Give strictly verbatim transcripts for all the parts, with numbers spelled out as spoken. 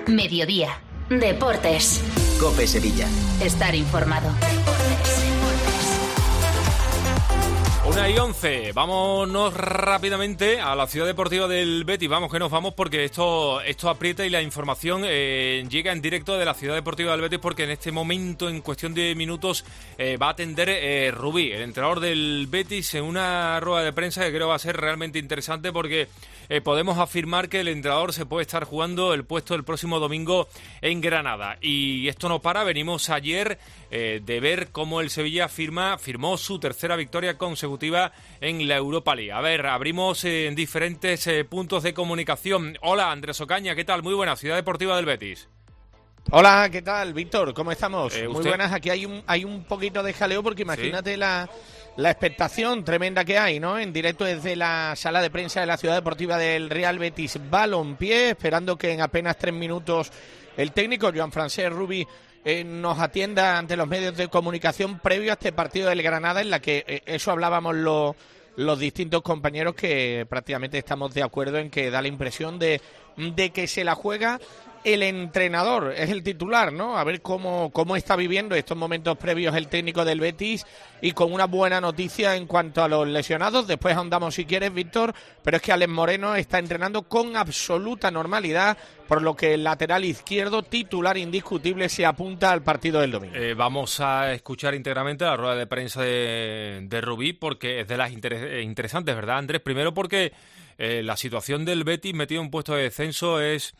Mediodía. Deportes. COPE Sevilla. Estar informado. Una y once, vámonos rápidamente a la ciudad deportiva del Betis. Vamos que nos vamos porque esto esto aprieta y la información eh, llega en directo de la ciudad deportiva del Betis, porque en este momento, en cuestión de minutos, eh, va a atender eh, Rubí, el entrenador del Betis, en una rueda de prensa que creo va a ser realmente interesante, porque eh, podemos afirmar que el entrenador se puede estar jugando el puesto el próximo domingo en Granada. Y esto no para, venimos ayer eh, de ver cómo el Sevilla firma, firmó su tercera victoria consecutiva en la Europa League. A ver, abrimos eh, en diferentes eh, puntos de comunicación. Hola, Andrés Ocaña, ¿qué tal? Muy buena, Ciudad Deportiva del Betis. Hola, ¿qué tal, Víctor? ¿Cómo estamos? Eh, Muy buenas, aquí hay un hay un poquito de jaleo porque imagínate ¿Sí? la, la expectación tremenda que hay, ¿no? En directo desde la sala de prensa de la Ciudad Deportiva del Real Betis Balompié, esperando que en apenas tres minutos el técnico Joan-Francesc Rubí Eh, nos atienda ante los medios de comunicación previo a este partido del Granada, en la que eh, eso hablábamos lo, los distintos compañeros, que prácticamente estamos de acuerdo en que da la impresión de, de que se la juega el entrenador, es el titular, ¿no? A ver cómo, cómo está viviendo estos momentos previos el técnico del Betis, y con una buena noticia en cuanto a los lesionados. Después ahondamos si quieres, Víctor, pero es que Alex Moreno está entrenando con absoluta normalidad, por lo que el lateral izquierdo, titular indiscutible, se apunta al partido del domingo. Eh, vamos a escuchar íntegramente la rueda de prensa de, de Rubí, porque es de las inter- interesantes, ¿verdad, Andrés? Primero porque eh, la situación del Betis metido en un puesto de descenso es...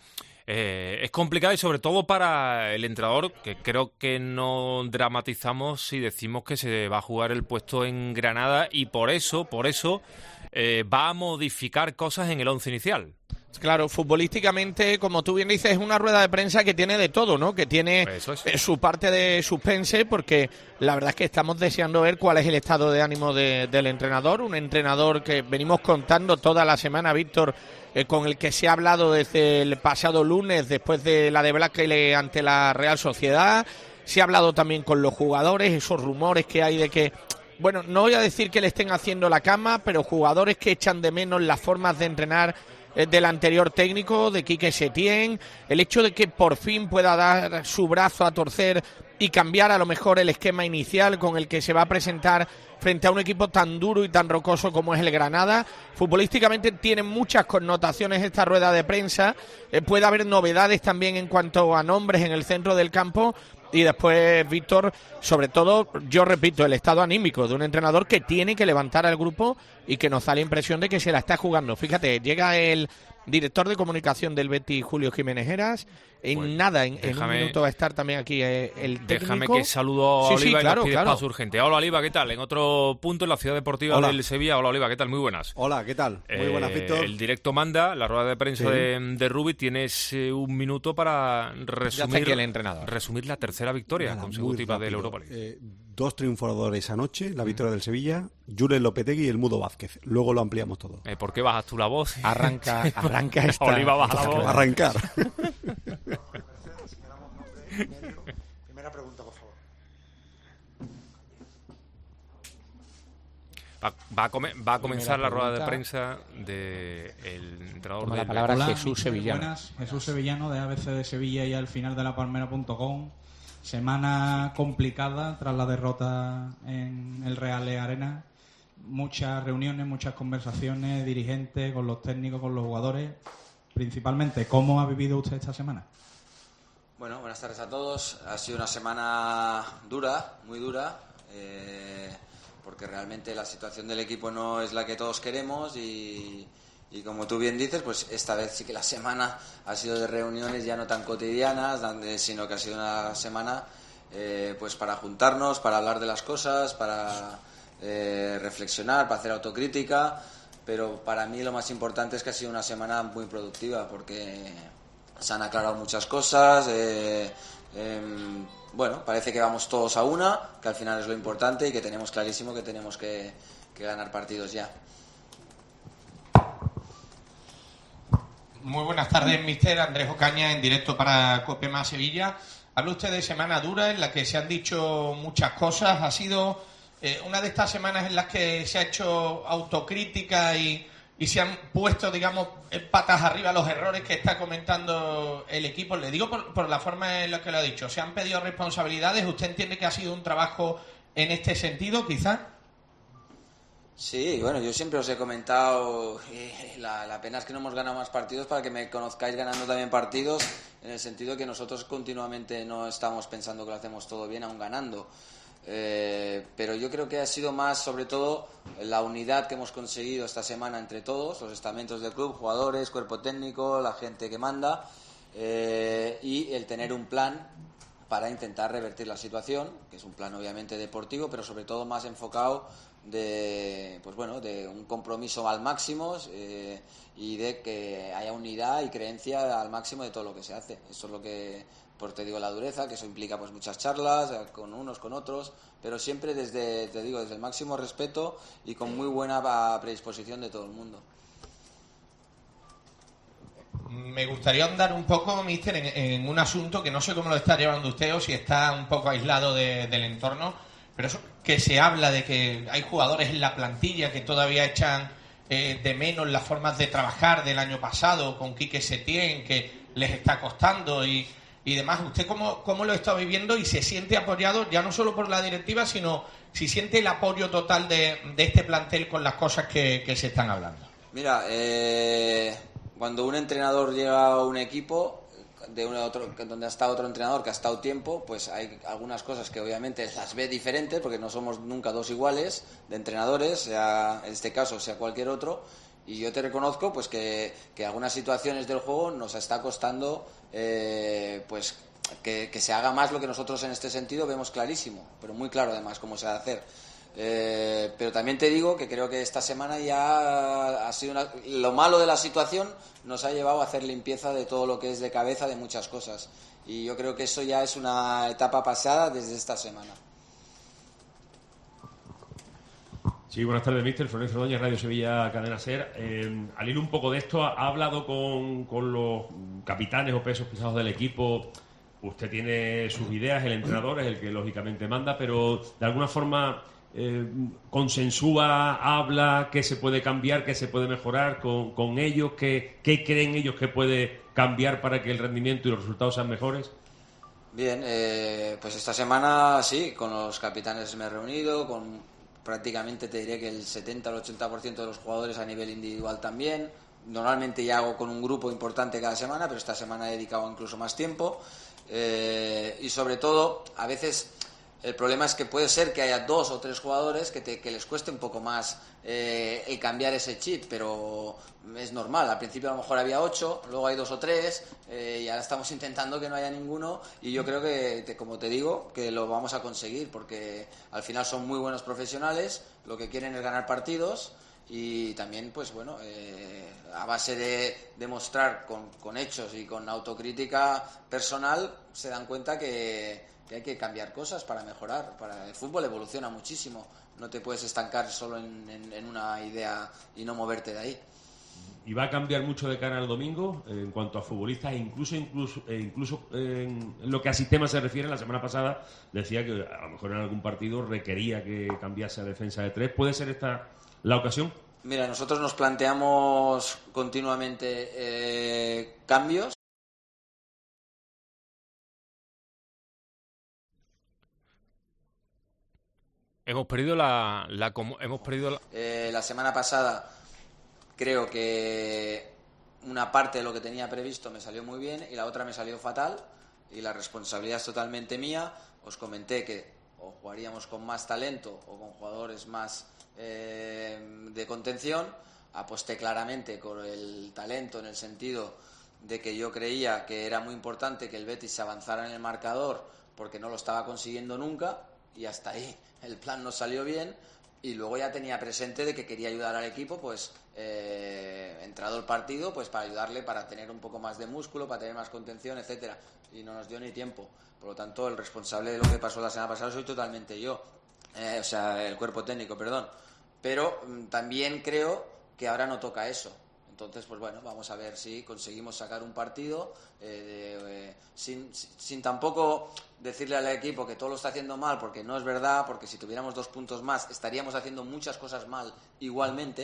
Eh, es complicado, y sobre todo para el entrenador, que creo que no dramatizamos si decimos que se va a jugar el puesto en Granada, y por eso, por eso eh, va a modificar cosas en el once inicial. Claro, futbolísticamente, como tú bien dices, es una rueda de prensa que tiene de todo, ¿no? Que tiene Eso es. su parte de suspense, porque la verdad es que estamos deseando ver cuál es el estado de ánimo de, del entrenador. Un entrenador que venimos contando toda la semana, Víctor, eh, con el que se ha hablado desde el pasado lunes, después de la debacle ante la Real Sociedad. Se ha hablado también con los jugadores, esos rumores que hay de que... Bueno, no voy a decir que le estén haciendo la cama, pero jugadores que echan de menos las formas de entrenar del anterior técnico, de Quique Setién, el hecho de que por fin pueda dar su brazo a torcer y cambiar a lo mejor el esquema inicial con el que se va a presentar frente a un equipo tan duro y tan rocoso como es el Granada. Futbolísticamente tiene muchas connotaciones esta rueda de prensa, eh, puede haber novedades también en cuanto a nombres en el centro del campo. Y después, Víctor, sobre todo, yo repito, el estado anímico de un entrenador que tiene que levantar al grupo y que nos da la impresión de que se la está jugando. Fíjate, llega el director de comunicación del Betis, Julio Jiménez Heras. En pues, nada, en, déjame, en un minuto va a estar también aquí eh, el técnico. Déjame que saludo a sí, Oliva sí, claro, y nos pide claro. paso urgente. Hola, Oliva, ¿qué tal? En otro punto, en la ciudad deportiva Hola. del Sevilla. Hola, Oliva, ¿qué tal? Muy buenas. Hola, ¿qué tal? Muy eh, buenas, Víctor. El directo manda, la rueda de prensa sí. de, de Rubí. Tienes eh, un minuto para resumir, el entrenador. resumir la tercera victoria Nada, consecutiva de la Europa League. Eh, dos triunfadores anoche, la victoria del Sevilla, Julen Lopetegui y el Mudo Vázquez. Luego lo ampliamos todo. Eh, ¿Por qué bajas tú la voz? Arranca, arranca esta... Oliva, baja la voz. Arrancar. Primera pregunta, por favor. Va, va, a, come, va a comenzar la rueda de prensa del de entrenador Toma del... la palabra Hola, Jesús Sevillano. Buenas, Jesús Sevillano de A B C de Sevilla y al final de la palmera punto com. Semana complicada tras la derrota en el Real Arena. Muchas reuniones, muchas conversaciones, dirigentes, con los técnicos, con los jugadores. Principalmente, ¿cómo ha vivido usted esta semana? Bueno, buenas tardes a todos. Ha sido una semana dura, muy dura, eh, porque realmente la situación del equipo no es la que todos queremos y, y como tú bien dices, pues esta vez sí que la semana ha sido de reuniones ya no tan cotidianas, sino que ha sido una semana eh, pues para juntarnos, para hablar de las cosas, para eh, reflexionar, para hacer autocrítica, pero para mí lo más importante es que ha sido una semana muy productiva porque se han aclarado muchas cosas, eh, eh, bueno, parece que vamos todos a una, que al final es lo importante y que tenemos clarísimo que tenemos que, que ganar partidos ya. Muy buenas tardes, mister Andrés Ocaña, en directo para COPE Más Sevilla. Habla usted de semana dura en la que se han dicho muchas cosas. Ha sido eh, una de estas semanas en las que se ha hecho autocrítica y, y se han puesto, digamos, patas arriba los errores que está comentando el equipo? Le digo por, por la forma en la que lo ha dicho. ¿Se han pedido responsabilidades? ¿Usted entiende que ha sido un trabajo en este sentido, quizás? Sí, bueno, yo siempre os he comentado, eh, la, la pena es que no hemos ganado más partidos para que me conozcáis ganando también partidos, en el sentido que nosotros continuamente no estamos pensando que lo hacemos todo bien, aún ganando. Eh, pero yo creo que ha sido más, sobre todo, la unidad que hemos conseguido esta semana entre todos, los estamentos del club, jugadores, cuerpo técnico, la gente que manda, eh, y el tener un plan para intentar revertir la situación, que es un plan obviamente deportivo, pero sobre todo más enfocado de, pues bueno, de un compromiso al máximo eh, y de que haya unidad y creencia al máximo de todo lo que se hace. Eso es lo que, pues te digo, la dureza, que eso implica pues muchas charlas con unos, con otros, pero siempre desde, te digo, desde el máximo respeto y con muy buena predisposición de todo el mundo. Me gustaría ahondar un poco, míster, en, en un asunto que no sé cómo lo está llevando usted o si está un poco aislado de, del entorno, pero eso que se habla de que hay jugadores en la plantilla que todavía echan eh, de menos las formas de trabajar del año pasado, con Quique Setién, que les está costando y, y demás. ¿Usted cómo, cómo lo está viviendo y se siente apoyado ya no solo por la directiva, sino si siente el apoyo total de, de este plantel con las cosas que, que se están hablando? Mira, eh... cuando un entrenador llega a un equipo de un otro, donde ha estado otro entrenador que ha estado tiempo, pues hay algunas cosas que obviamente las ve diferentes, porque no somos nunca dos iguales de entrenadores, sea en este caso sea cualquier otro, y yo te reconozco pues que, que algunas situaciones del juego nos está costando eh, pues que, que se haga más lo que nosotros en este sentido vemos clarísimo, pero muy claro además cómo se ha de hacer. Eh, pero también te digo que creo que esta semana ya ha sido una... lo malo de la situación nos ha llevado a hacer limpieza de todo lo que es de cabeza de muchas cosas, y yo creo que eso ya es una etapa pasada desde esta semana. Sí, buenas tardes, míster. Florencio Ordóñez, Radio Sevilla, Cadena SER. Eh, al hilo un poco de esto, ha hablado con, con los capitanes o pesos pesados del equipo. Usted tiene sus ideas, el entrenador es el que lógicamente manda, pero de alguna forma eh, consensúa, habla, qué se puede cambiar, qué se puede mejorar con, con ellos, qué, qué creen ellos que puede cambiar para que el rendimiento y los resultados sean mejores. Bien, eh, pues esta semana sí, con los capitanes me he reunido, con prácticamente te diré que el setenta al ochenta por ciento de los jugadores a nivel individual también. Normalmente ya hago con un grupo importante cada semana, pero esta semana he dedicado incluso más tiempo. Eh, y sobre todo, a veces el problema es que puede ser que haya dos o tres jugadores que, te, que les cueste un poco más eh, el cambiar ese chip, pero es normal. Al principio a lo mejor había ocho, luego hay dos o tres, eh, y ahora estamos intentando que no haya ninguno, y yo creo que, te, como te digo, que lo vamos a conseguir, porque al final son muy buenos profesionales, lo que quieren es ganar partidos. Y también, pues bueno, eh, a base de demostrar con, con hechos y con autocrítica personal, se dan cuenta que, que hay que cambiar cosas para mejorar. Para el fútbol evoluciona muchísimo, no te puedes estancar solo en, en, en una idea y no moverte de ahí. ¿Y va a cambiar mucho de cara al domingo en cuanto a futbolistas, incluso incluso eh, incluso en lo que a sistemas se refiere? La semana pasada decía que a lo mejor en algún partido requería que cambiase a defensa de tres. ¿Puede ser esta la ocasión? Mira, nosotros nos planteamos continuamente eh, cambios. Hemos perdido la, la hemos perdido la... Eh, la semana pasada creo que una parte de lo que tenía previsto me salió muy bien y la otra me salió fatal, y la responsabilidad es totalmente mía. Os comenté que o jugaríamos con más talento o con jugadores más eh, de contención. Aposté claramente con el talento, en el sentido de que yo creía que era muy importante que el Betis se avanzara en el marcador, porque no lo estaba consiguiendo nunca, y hasta ahí el plan no salió bien. Y luego ya tenía presente de que quería ayudar al equipo, pues eh, entrado el partido, pues para ayudarle, para tener un poco más de músculo, para tener más contención, etcétera. Y no nos dio ni tiempo. Por lo tanto, el responsable de lo que pasó la semana pasada soy totalmente yo, eh, o sea, el cuerpo técnico, perdón. Pero mm, también creo que ahora no toca eso. Entonces, pues bueno, vamos a ver si conseguimos sacar un partido eh, de, eh, sin, sin tampoco decirle al equipo que todo lo está haciendo mal, porque no es verdad, porque si tuviéramos dos puntos más estaríamos haciendo muchas cosas mal igualmente,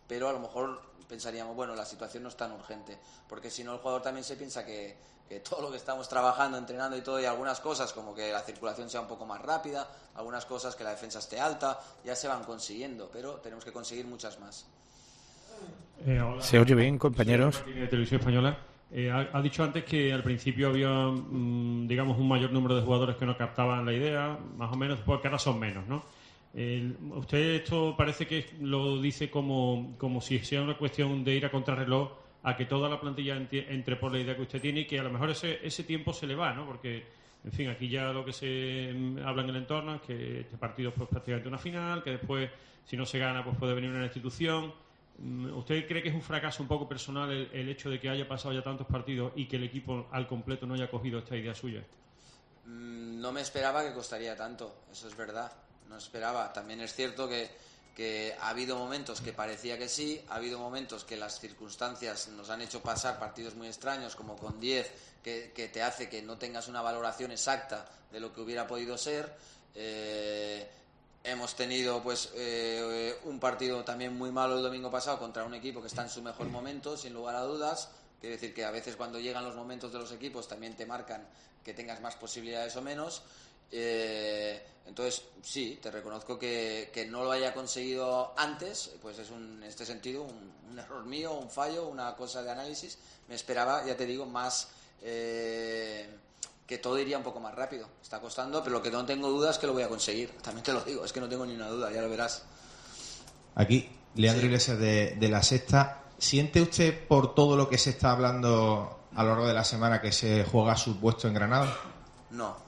pero a lo mejor pensaríamos, bueno, la situación no es tan urgente, porque si no el jugador también se piensa que, que todo lo que estamos trabajando, entrenando y todo, y algunas cosas como que la circulación sea un poco más rápida, algunas cosas que la defensa esté alta, ya se van consiguiendo, pero tenemos que conseguir muchas más. Eh, hola. ¿Se oye bien, compañeros? De Televisión Española. Eh, ha, ha dicho antes que al principio había, mmm, digamos, un mayor número de jugadores que no captaban la idea, más o menos, porque ahora son menos, ¿no? Eh, usted esto parece que lo dice como, como si sea una cuestión de ir a contrarreloj a que toda la plantilla enti- entre por la idea que usted tiene y que a lo mejor ese, ese tiempo se le va, ¿no? Porque, en fin, aquí ya lo que se mm, habla en el entorno es que este partido es pues, prácticamente una final, que después, si no se gana, pues puede venir una institución. ¿Usted cree que es un fracaso un poco personal el, el hecho de que haya pasado ya tantos partidos y que el equipo al completo no haya cogido esta idea suya? No me esperaba que costaría tanto, eso es verdad. No esperaba. También es cierto que, que ha habido momentos que parecía que sí, ha habido momentos que las circunstancias nos han hecho pasar partidos muy extraños, como con diez, que, que te hace que no tengas una valoración exacta de lo que hubiera podido ser. Eh, hemos tenido pues eh, un partido también muy malo el domingo pasado contra un equipo que está en su mejor momento, sin lugar a dudas. Quiere decir que a veces cuando llegan los momentos de los equipos también te marcan que tengas más posibilidades o menos. Eh, entonces sí, te reconozco que, que no lo haya conseguido antes, pues es un, en este sentido un, un error mío, un fallo, una cosa de análisis. Me esperaba, ya te digo, más eh, que todo iría un poco más rápido. Está costando, pero lo que no tengo duda es que lo voy a conseguir. También te lo digo, es que no tengo ni una duda, ya lo verás. Aquí, Leandro sí. Iglesias de, de La Sexta. ¿Siente usted por todo lo que se está hablando a lo largo de la semana que se juega su puesto en Granada? No.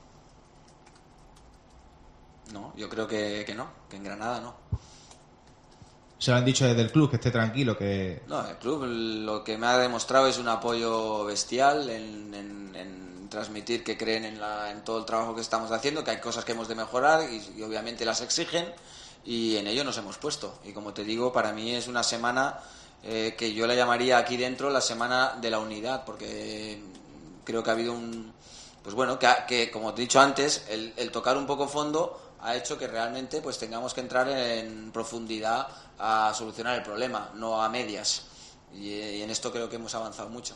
No, yo creo que, que no, que en Granada no. Se lo han dicho desde el club, que esté tranquilo, que... No, el club lo que me ha demostrado es un apoyo bestial en, en, en transmitir que creen en, la, en todo el trabajo que estamos haciendo, que hay cosas que hemos de mejorar y, y obviamente las exigen, y en ello nos hemos puesto. Y como te digo, para mí es una semana eh, que yo la llamaría aquí dentro la semana de la unidad, porque creo que ha habido un... Pues bueno, que, que como te he dicho antes, el, el tocar un poco fondo ha hecho que realmente pues tengamos que entrar en profundidad a solucionar el problema, no a medias. Y, y en esto creo que hemos avanzado mucho.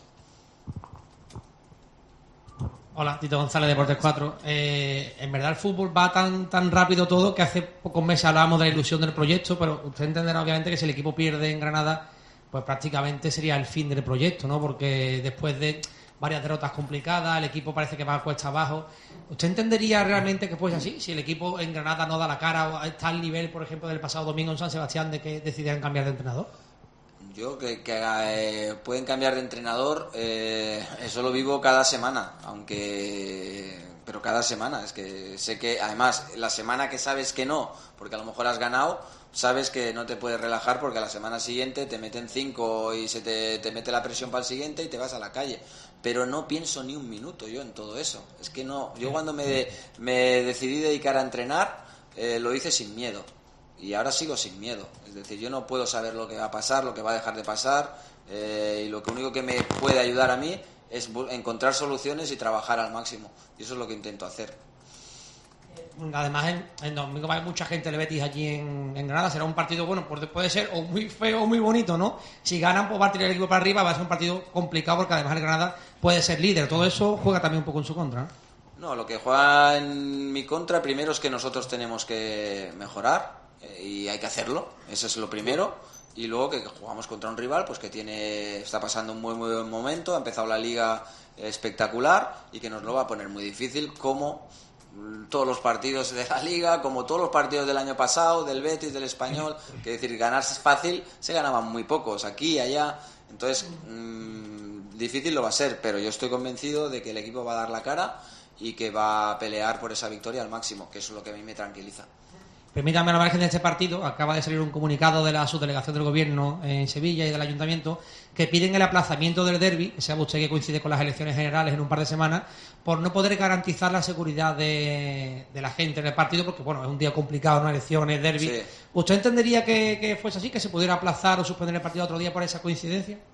Hola, Tito González, Deportes cuatro. Eh, en verdad el fútbol va tan tan rápido todo que hace pocos meses hablábamos de la ilusión del proyecto, pero usted entenderá obviamente que si el equipo pierde en Granada, pues prácticamente sería el fin del proyecto, ¿no? Porque después de varias derrotas complicadas, el equipo parece que va a cuesta abajo. ¿Usted entendería realmente que fuese así? Si el equipo en Granada no da la cara o está al nivel, por ejemplo, del pasado domingo en San Sebastián, de que decidieran cambiar de entrenador. Yo que, que eh, pueden cambiar de entrenador, eh, eso lo vivo cada semana, aunque... Pero cada semana, es que sé que, además, la semana que sabes que no, porque a lo mejor has ganado, sabes que no te puedes relajar porque a la semana siguiente te meten cinco y se te, te mete la presión para el siguiente y te vas a la calle. Pero no pienso ni un minuto yo en todo eso. Es que no, yo cuando me, de, me decidí dedicar a entrenar, eh, lo hice sin miedo. Y ahora sigo sin miedo. Es decir, yo no puedo saber lo que va a pasar, lo que va a dejar de pasar, eh, y lo que único que me puede ayudar a mí es encontrar soluciones y trabajar al máximo. Y eso es lo que intento hacer. Además, en, en domingo va a haber mucha gente del Betis allí en, en Granada. Será un partido, bueno, pues puede ser o muy feo o muy bonito, ¿no? Si ganan, pues va a tirar el equipo para arriba. Va a ser un partido complicado porque además el Granada puede ser líder. Todo eso juega también un poco en su contra, ¿no? No, lo que juega en mi contra primero es que nosotros tenemos que mejorar, eh, y hay que hacerlo. Eso es lo primero. Y luego que jugamos contra un rival pues que tiene está pasando un muy muy buen momento, ha empezado la liga espectacular y que nos lo va a poner muy difícil, como todos los partidos de la liga, como todos los partidos del año pasado, del Betis, del Español, que es decir, ganarse es fácil, se ganaban muy pocos, aquí y allá, entonces mmm, difícil lo va a ser, pero yo estoy convencido de que el equipo va a dar la cara y que va a pelear por esa victoria al máximo, que eso es lo que a mí me tranquiliza. Permítame, a la margen de este partido, acaba de salir un comunicado de la subdelegación del Gobierno en Sevilla y del Ayuntamiento que piden el aplazamiento del derbi, que sabe usted que coincide con las elecciones generales en un par de semanas, por no poder garantizar la seguridad de, de la gente en el partido, porque bueno, es un día complicado, no elecciones, derbi. Sí. ¿Usted entendería que, que fuese así, que se pudiera aplazar o suspender el partido otro día por esa coincidencia?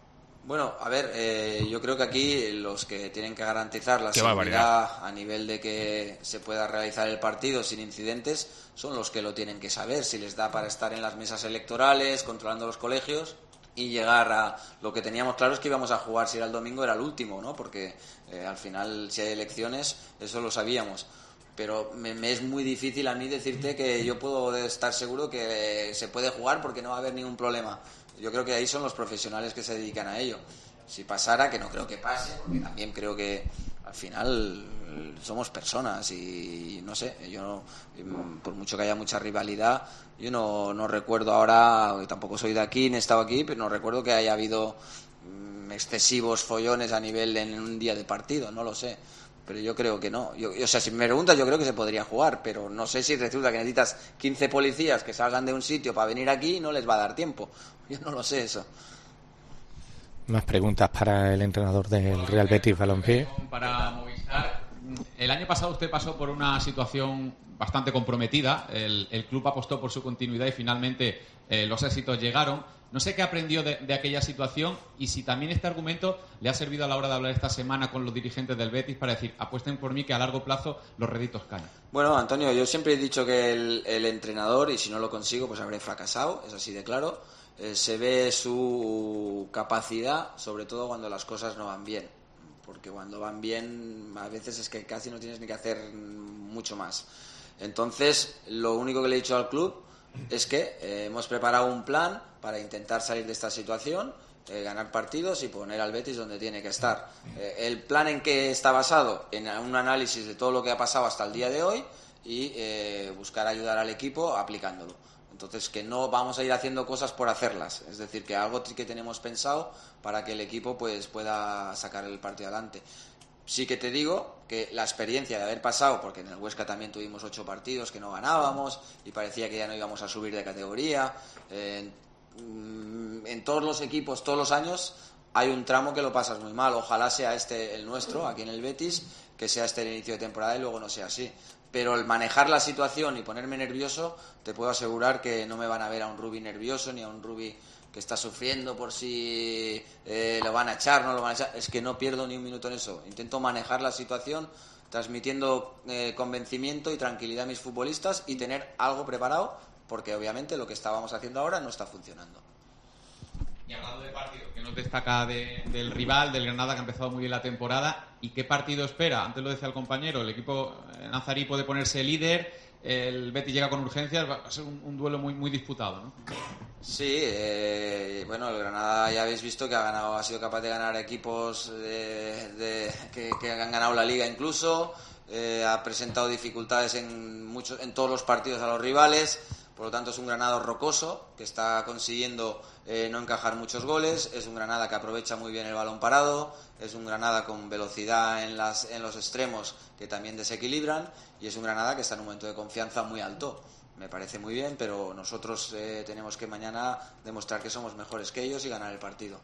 Bueno, a ver, eh, yo creo que aquí los que tienen que garantizar la Qué seguridad barbaridad. a nivel de que se pueda realizar el partido sin incidentes son los que lo tienen que saber, si les da para estar en las mesas electorales, controlando los colegios y llegar a... Lo que teníamos claro es que íbamos a jugar, si era el domingo era el último, ¿no? Porque eh, al final, si hay elecciones, eso lo sabíamos. Pero me, me es muy difícil a mí decirte que yo puedo estar seguro que se puede jugar porque no va a haber ningún problema. Yo creo que ahí son los profesionales que se dedican a ello. Si pasara, que no creo que pase, porque también creo que al final somos personas y no sé, yo por mucho que haya mucha rivalidad, yo no, no recuerdo ahora, tampoco soy de aquí, ni he estado aquí, pero no recuerdo que haya habido excesivos follones a nivel en un día de partido, no lo sé. Pero yo creo que no. Yo, o sea, si me preguntas, yo creo que se podría jugar, pero no sé si resulta que necesitas quince policías que salgan de un sitio para venir aquí y no les va a dar tiempo. Yo no lo sé eso. Más preguntas para el entrenador del Real Betis Balompié. Para Movistar, el año pasado usted pasó por una situación bastante comprometida. El, el club apostó por su continuidad y finalmente eh, los éxitos llegaron. No sé qué aprendió de, de aquella situación y si también este argumento le ha servido a la hora de hablar esta semana con los dirigentes del Betis para decir, apuesten por mí que a largo plazo los réditos caen. Bueno, Antonio, yo siempre he dicho que el, el entrenador, y si no lo consigo, pues habré fracasado, es así de claro. Eh, se ve su capacidad, sobre todo cuando las cosas no van bien. Porque cuando van bien, a veces es que casi no tienes ni que hacer mucho más. Entonces, lo único que le he dicho al club es que eh, hemos preparado un plan para intentar salir de esta situación, eh, ganar partidos y poner al Betis donde tiene que estar. Eh, el plan en que está basado en un análisis de todo lo que ha pasado hasta el día de hoy y eh, buscar ayudar al equipo aplicándolo. Entonces, que no vamos a ir haciendo cosas por hacerlas, es decir, que algo que tenemos pensado para que el equipo pues pueda sacar el partido adelante. Sí que te digo que la experiencia de haber pasado, porque en el Huesca también tuvimos ocho partidos que no ganábamos y parecía que ya no íbamos a subir de categoría. Eh, en todos los equipos, todos los años, hay un tramo que lo pasas muy mal. Ojalá sea este el nuestro, aquí en el Betis, que sea este el inicio de temporada y luego no sea así. Pero el manejar la situación y ponerme nervioso, te puedo asegurar que no me van a ver a un Rubi nervioso ni a un Rubi que está sufriendo por si eh, lo van a echar, no lo van a echar. Es que no pierdo ni un minuto en eso. Intento manejar la situación transmitiendo eh, convencimiento y tranquilidad a mis futbolistas y tener algo preparado, porque obviamente lo que estábamos haciendo ahora no está funcionando. Y hablando de partido, ¿qué nos destaca de, del rival, del Granada, que ha empezado muy bien la temporada? ¿Y qué partido espera? Antes lo decía el compañero, el equipo nazarí puede ponerse líder, el Betis llega con urgencias, va a ser un, un duelo muy muy disputado, ¿no? Sí, eh, bueno, el Granada ya habéis visto que ha ganado, ha sido capaz de ganar equipos de, de, que, que han ganado la Liga incluso, eh, ha presentado dificultades en, muchos, en todos los partidos a los rivales. Por lo tanto, es un Granada rocoso, que está consiguiendo eh, no encajar muchos goles. Es un Granada que aprovecha muy bien el balón parado. Es un Granada con velocidad en, las, en los extremos que también desequilibran. Y es un Granada que está en un momento de confianza muy alto. Me parece muy bien, pero nosotros eh, tenemos que mañana demostrar que somos mejores que ellos y ganar el partido.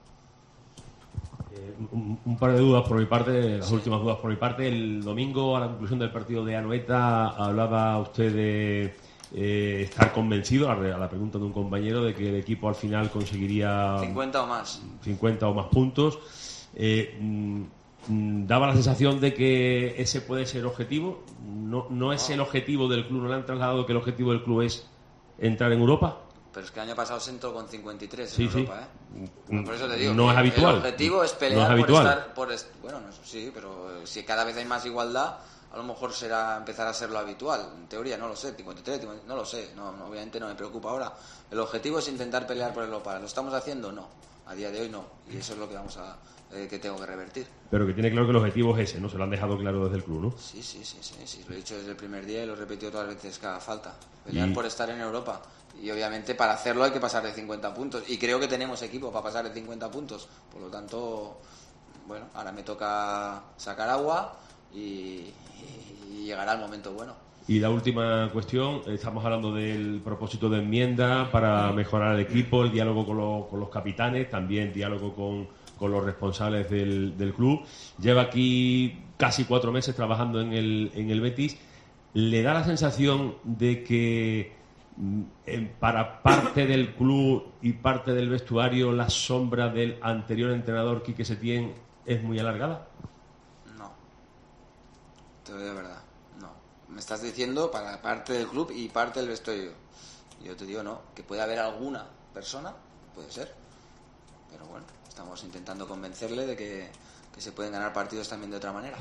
Eh, un, un par de dudas por mi parte, las sí. últimas dudas por mi parte. El domingo, a la conclusión del partido de Anoeta, hablaba usted de... Eh, estar convencido, a la pregunta de un compañero, de que el equipo al final conseguiría cincuenta o más cincuenta o más puntos. Eh, mm, daba la sensación de que ese puede ser el objetivo. No, no es no. el objetivo del club, no le han trasladado que el objetivo del club es entrar en Europa. Pero es que el año pasado se entró con cincuenta y tres en sí, Europa, sí. ¿eh? Bueno, por eso te digo, no es habitual. El objetivo es pelear no es por habitual. estar por est- bueno, no, sí, pero si cada vez hay más igualdad, a lo mejor será empezar a ser lo habitual. En teoría, no lo sé, cincuenta y tres, cincuenta, no lo sé, no, no, obviamente no me preocupa ahora. El objetivo es intentar pelear por Europa. ¿Lo estamos haciendo? No. A día de hoy no. Y eso es lo que vamos a eh, que tengo que revertir. Pero que tiene claro que el objetivo es ese, ¿no? Se lo han dejado claro desde el club, ¿no? Sí, sí, sí, sí, sí. Lo he dicho desde el primer día y lo he repetido todas las veces que haga falta. Pelear y... por estar en Europa. Y obviamente para hacerlo hay que pasar de cincuenta puntos. Y creo que tenemos equipo para pasar de cincuenta puntos. Por lo tanto, bueno, ahora me toca sacar agua y... y llegará el momento bueno. Y la última cuestión, estamos hablando del propósito de enmienda para mejorar el equipo, el diálogo con los, con los capitanes, también diálogo con, con los responsables del, del club. Lleva aquí casi cuatro meses trabajando en el, en el Betis. ¿Le da la sensación de que para parte del club y parte del vestuario la sombra del anterior entrenador Quique Setién es muy alargada? No, te lo digo de verdad, no. Me estás diciendo para parte del club y parte del vestuario. Yo te digo no, que puede haber alguna persona, puede ser, pero bueno, estamos intentando convencerle de que, que se pueden ganar partidos también de otra manera.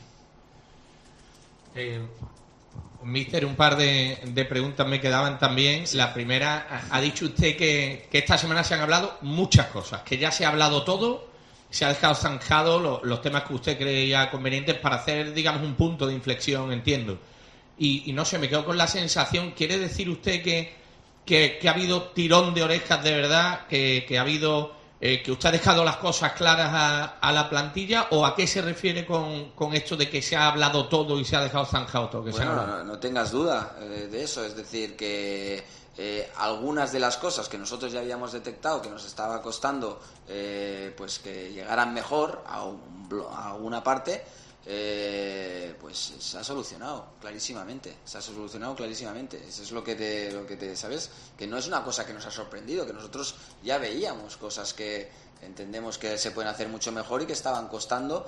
Eh, Mister, un par de, de preguntas me quedaban también. La primera, ha, ha dicho usted que, que esta semana se han hablado muchas cosas, que ya se ha hablado todo, se ha dejado zanjado lo, los temas que usted creía convenientes para hacer, digamos, un punto de inflexión, entiendo. Y, y no sé, me quedo con la sensación, ¿quiere decir usted que, que, que ha habido tirón de orejas de verdad, que, que ha habido... Eh, que usted ha dejado las cosas claras a, a la plantilla, o a qué se refiere con, con esto de que se ha hablado todo y se ha dejado zanjado todo? Que bueno, se ha no, no tengas duda de, de eso, es decir, que eh, algunas de las cosas que nosotros ya habíamos detectado que nos estaba costando eh, pues que llegaran mejor a, un, a alguna parte, eh, pues se ha solucionado clarísimamente, se ha solucionado clarísimamente. Eso es lo que te, lo que te sabes, que no es una cosa que nos ha sorprendido, que nosotros ya veíamos cosas que entendemos que se pueden hacer mucho mejor y que estaban costando,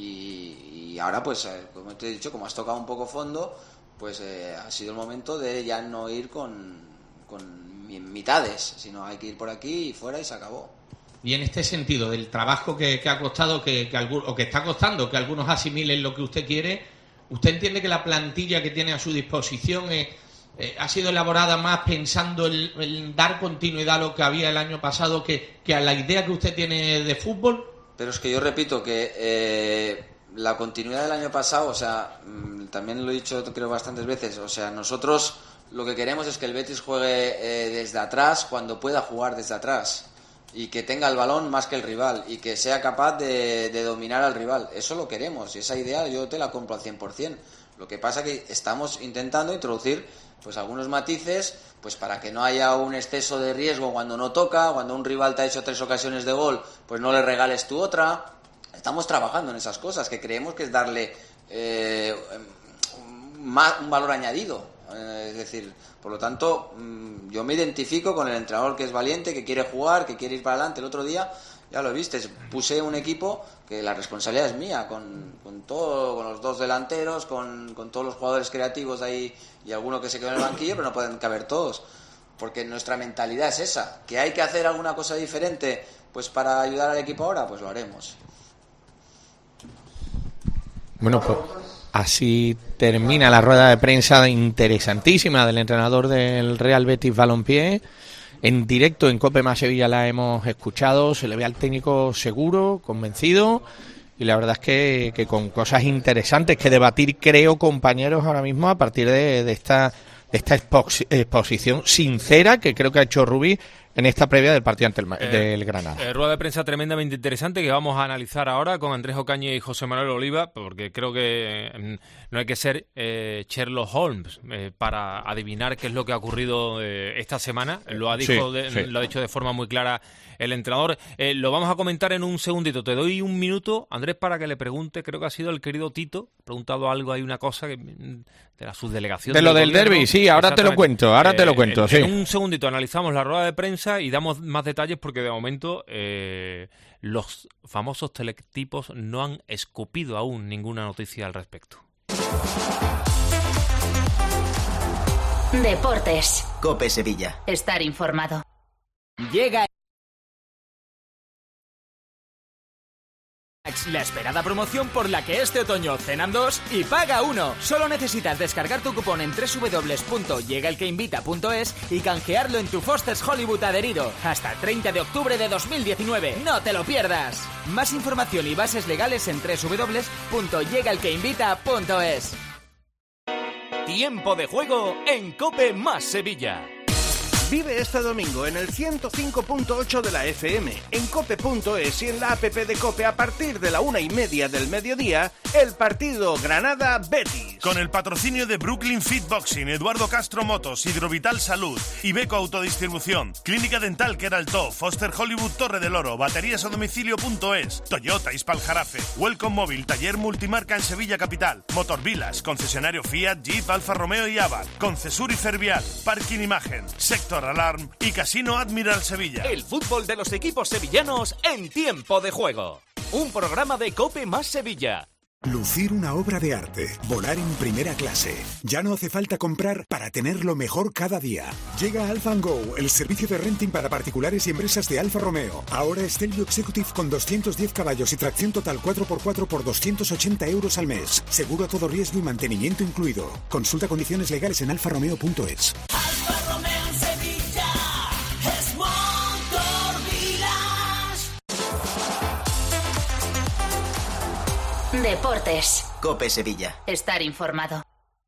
y, y ahora pues como te he dicho, como has tocado un poco fondo, pues eh, ha sido el momento de ya no ir con, con mitades, sino hay que ir por aquí y fuera y se acabó. Y en este sentido, del trabajo que, que ha costado, que, que algún, o que está costando, que algunos asimilen lo que usted quiere, ¿usted entiende que la plantilla que tiene a su disposición eh, eh, ha sido elaborada más pensando en, en dar continuidad a lo que había el año pasado que, que a la idea que usted tiene de fútbol? Pero es que yo repito que eh, la continuidad del año pasado, o sea, también lo he dicho creo bastantes veces, o sea, nosotros lo que queremos es que el Betis juegue eh, desde atrás cuando pueda jugar desde atrás, y que tenga el balón más que el rival y que sea capaz de, de dominar al rival. Eso lo queremos, y esa idea yo te la compro al cien por ciento. Lo que pasa que estamos intentando introducir pues algunos matices, pues para que no haya un exceso de riesgo cuando no toca, cuando un rival te ha hecho tres ocasiones de gol, pues no le regales tú otra. Estamos trabajando en esas cosas que creemos que es darle eh, más, un valor añadido. Es decir, por lo tanto, yo me identifico con el entrenador que es valiente, que quiere jugar, que quiere ir para adelante. El otro día, ya lo viste, puse un equipo que la responsabilidad es mía, con, con todo, con los dos delanteros, con, con todos los jugadores creativos de ahí y alguno que se quedó en el banquillo, pero no pueden caber todos, porque nuestra mentalidad es esa. ¿Que hay que hacer alguna cosa diferente pues para ayudar al equipo ahora? Pues lo haremos. Bueno, pues así termina la rueda de prensa interesantísima del entrenador del Real Betis Balompié. En directo en COPE Más Sevilla la hemos escuchado, se le ve al técnico seguro, convencido, y la verdad es que, que con cosas interesantes que debatir, creo, compañeros, ahora mismo a partir de, de esta de esta expo- exposición sincera que creo que ha hecho Rubí en esta previa del partido ante el, eh, del Granada. Eh, rueda de prensa tremendamente interesante que vamos a analizar ahora con Andrés Ocaña y José Manuel Oliva, porque creo que eh, no hay que ser eh, Sherlock Holmes eh, para adivinar qué es lo que ha ocurrido eh, esta semana. Lo ha, dicho sí, de, sí. lo ha dicho de forma muy clara el entrenador. Eh, lo vamos a comentar en un segundito. Te doy un minuto, Andrés, para que le pregunte, creo que ha sido el querido Tito, ha preguntado algo, hay una cosa que de la subdelegación. De lo del derbi, sí, ahora te lo cuento, ahora te lo cuento. Eh, sí. En un segundito analizamos la rueda de prensa y damos más detalles porque de momento eh, los famosos teletipos no han escupido aún ninguna noticia al respecto. Deportes. COPE Sevilla. Estar informado. Llega la esperada promoción por la que este otoño cenan dos y paga uno. Solo necesitas descargar tu cupón en doble u doble u doble u punto llega el que invita punto es y canjearlo en tu Foster's Hollywood adherido. Hasta el treinta de octubre de dos mil diecinueve. ¡No te lo pierdas! Más información y bases legales en doble u doble u doble u punto llega el que invita punto es. Tiempo de juego en COPE Más Sevilla. Vive este domingo en el ciento cinco punto ocho de la F M, en cope punto es y en la app de COPE a partir de la una y media del mediodía, el partido Granada-Betis. Con el patrocinio de Brooklyn Fit Boxing, Eduardo Castro Motos, Hidrovital Salud, Ibeco Autodistribución, Clínica Dental Queraltó, Foster Hollywood Torre del Oro, Baterías a Domicilio punto es, Toyota Ispal Jarafe, Welcome Móvil, Taller Multimarca en Sevilla Capital, Motorvilas, concesionario Fiat, Jeep, Alfa Romeo y Abarth, Concesur y Fervial, Parking Imagen, Sector Alarm y Casino Admiral Sevilla. El fútbol de los equipos sevillanos en tiempo de juego. Un programa de COPE más Sevilla. Lucir una obra de arte, volar en primera clase. Ya no hace falta comprar para tenerlo mejor cada día. Llega Alfa and Go, el servicio de renting para particulares y empresas de Alfa Romeo. Ahora Stelvio Executive con doscientos diez caballos y tracción total cuatro por cuatro por doscientos ochenta euros al mes. Seguro a todo riesgo y mantenimiento incluido. Consulta condiciones legales en alfa romeo punto es. Alfa Romeo en Sevilla es Motor Village. Deportes. COPE Sevilla. Estar informado.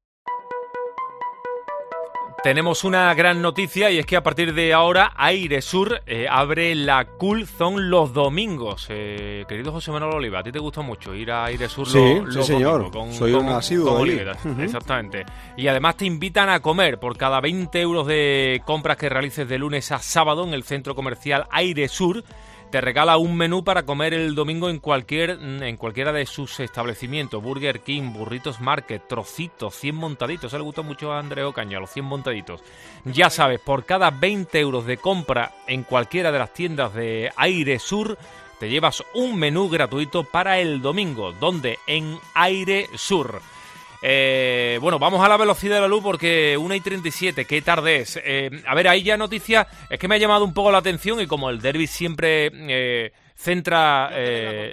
Tenemos una gran noticia y es que a partir de ahora Airesur eh, abre la Cool Zone los domingos. Eh, querido José Manuel Oliva, ¿a ti te gusta mucho ir a Airesur sí, los, sí, los señor. domingos? Con, Soy con, un asiduo con allí. Olivera. Uh-huh. Exactamente. Y además te invitan a comer por cada veinte euros de compras que realices de lunes a sábado en el centro comercial Airesur. Te regala un menú para comer el domingo en cualquier en cualquiera de sus establecimientos. Burger King, Burritos Market, Trocitos, cien montaditos. Eso le gusta mucho a Andrés Ocaña, los cien montaditos. Ya sabes, por cada veinte euros de compra en cualquiera de las tiendas de Airesur, te llevas un menú gratuito para el domingo. ¿Dónde? En Airesur. Eh, bueno, vamos a la velocidad de la luz porque una y treinta y siete, qué tarde es. Eh, a ver, ahí ya noticia, es que me ha llamado un poco la atención y como el derbi siempre eh, centra... Eh...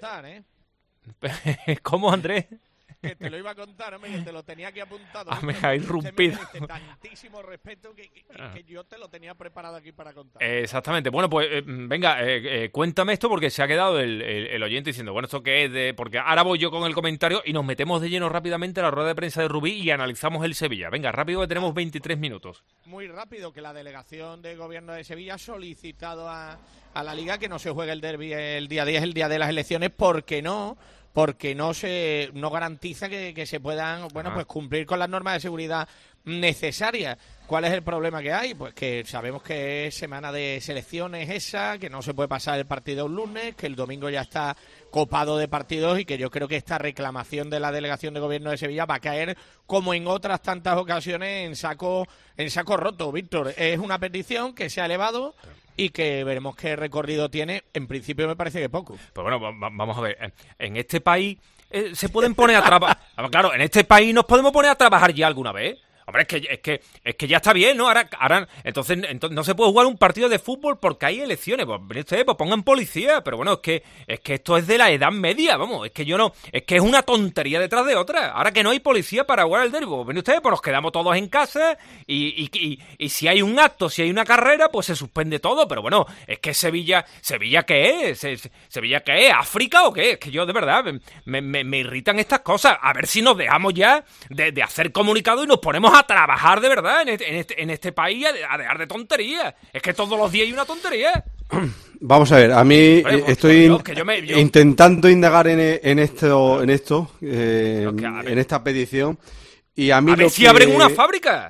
¿eh? ¿Cómo, Andrés? Que te lo iba a contar, hombre, que te lo tenía aquí apuntado. Ah, me ha irrumpido. Tantísimo respeto que, que, que yo te lo tenía preparado aquí para contar. Eh, exactamente. Bueno, pues eh, venga, eh, eh, cuéntame esto porque se ha quedado el, el, el oyente diciendo, bueno, ¿esto qué es? De... Porque ahora voy yo con el comentario y nos metemos de lleno rápidamente a la rueda de prensa de Rubí y analizamos el Sevilla. Venga, rápido que tenemos veintitrés minutos. Muy rápido, que la delegación de gobierno de Sevilla ha solicitado a, a la Liga que no se juegue el derbi el día diez, el día de las elecciones, porque no... porque no se no garantiza que, que se puedan bueno pues cumplir con las normas de seguridad necesarias. ¿Cuál es el problema que hay? Pues que sabemos que es semana de selecciones esa, que no se puede pasar el partido un lunes, que el domingo ya está copado de partidos y que yo creo que esta reclamación de la delegación de gobierno de Sevilla va a caer como en otras tantas ocasiones en saco en saco roto, Víctor. Es una petición que se ha elevado y que veremos qué recorrido tiene. En principio me parece que poco. Pues bueno, va- vamos a ver. En este país eh, se pueden poner a trabajar. Claro, en este país nos podemos poner a trabajar ya alguna vez. Hombre, es que, es que es que ya está bien, ¿no? Ahora, ahora entonces, entonces no se puede jugar un partido de fútbol porque hay elecciones. Pues mire usted, pues pongan policía. Pero bueno, es que es que esto es de la Edad Media, vamos. Es que yo no, es que es una tontería detrás de otra. Ahora que no hay policía para jugar al derbi, pues mire usted, pues nos quedamos todos en casa y, y, y, y si hay un acto, si hay una carrera, pues se suspende todo. Pero bueno, es que Sevilla, ¿Sevilla qué es? ¿Se- se- ¿Sevilla qué es? ¿África o qué? Es que yo de verdad me, me, me irritan estas cosas. A ver si nos dejamos ya de, de hacer comunicado y nos ponemos a trabajar de verdad en este, en este, en este país, a, a dejar de tonterías. Es que todos los días hay una tontería. Vamos a ver, a mí Hombre, eh, por estoy Dios, que yo me- yo- intentando indagar en, e- en esto, en esto, eh, en esta petición y a mí A ver lo si que abren una fábrica.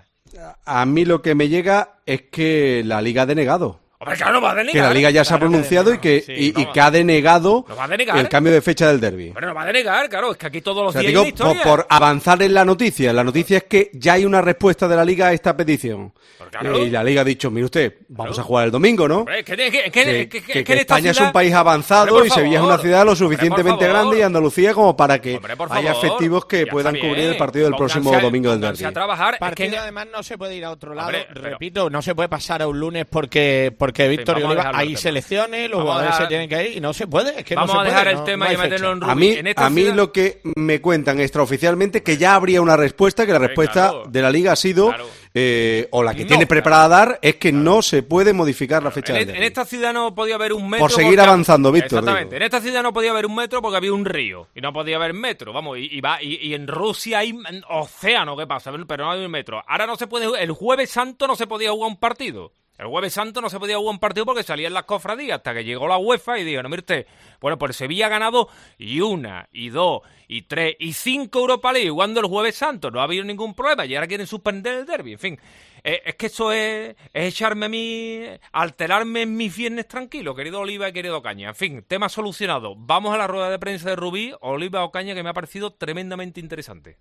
a mí lo que me llega es que la Liga ha denegado. Hombre, claro, no va a denegar. Que la Liga ya se ha Claro que pronunciado y que, Sí, y, y vamos. que ha denegado Lo va a denegar. el cambio de fecha del derbi. Pero no va a denegar, claro, es que aquí todos los O sea, días digo, hay una por, historia. por avanzar en la noticia. La noticia es que ya hay una respuesta de la Liga a esta petición. claro. Eh, y la Liga ha dicho, mire usted, vamos a jugar el domingo, ¿no? Hombre, es que, es que, es que, que, es que- que- es que que en esta España es ciudad- un país avanzado Hombre, por y Sevilla es favor. una ciudad lo Hombre, por suficientemente favor. grande y Andalucía como para que Hombre, por haya favor. efectivos que Ya puedan está cubrir el bien. partido del Pónganse próximo a- domingo del pónganse derbi. a trabajar. Es Partido que- además no se puede ir a otro lado. Hombre, pero- Repito, no se puede pasar a un lunes porque porque Víctor y vamos a Oliva dejarlo hay el tema. selecciones, los Vamos a jugadores dejar- se tienen que ir y no se puede. Es que Vamos no a se dejar puede, el no- tema no y hay meterlo fecha. en A mí, En esta a mí ciudad- lo que me cuentan extraoficialmente que ya habría una respuesta, que la Hombre, respuesta claro. de la Liga ha sido, Claro. eh, o la que No, tiene preparada a dar, es que no se puede modificar la fecha En, del en derbi. esta ciudad no podía haber un metro. Por seguir porque- avanzando, Víctor, Exactamente. digo. En esta ciudad no podía haber un metro porque había un río. Y no podía haber metro. Vamos, y, y va, y, y en Rusia hay mm, océano, ¿qué pasa? Pero no hay un metro. Ahora no se puede. El Jueves Santo no se podía jugar un partido. El Jueves Santo no se podía jugar un partido porque salían las cofradías, hasta que llegó la UEFA y dijo, no, mire usted, bueno, pues Sevilla ha ganado y una, y dos, y tres, y cinco Europa League jugando el Jueves Santo, no ha habido ningún problema, y ahora quieren suspender el derbi, en fin. Eh, es que eso es, es echarme a mí, alterarme en mis viernes tranquilo, querido Oliva y querido Ocaña. En fin, tema solucionado. Vamos a la rueda de prensa de Rubí, Oliva Ocaña, que me ha parecido tremendamente interesante.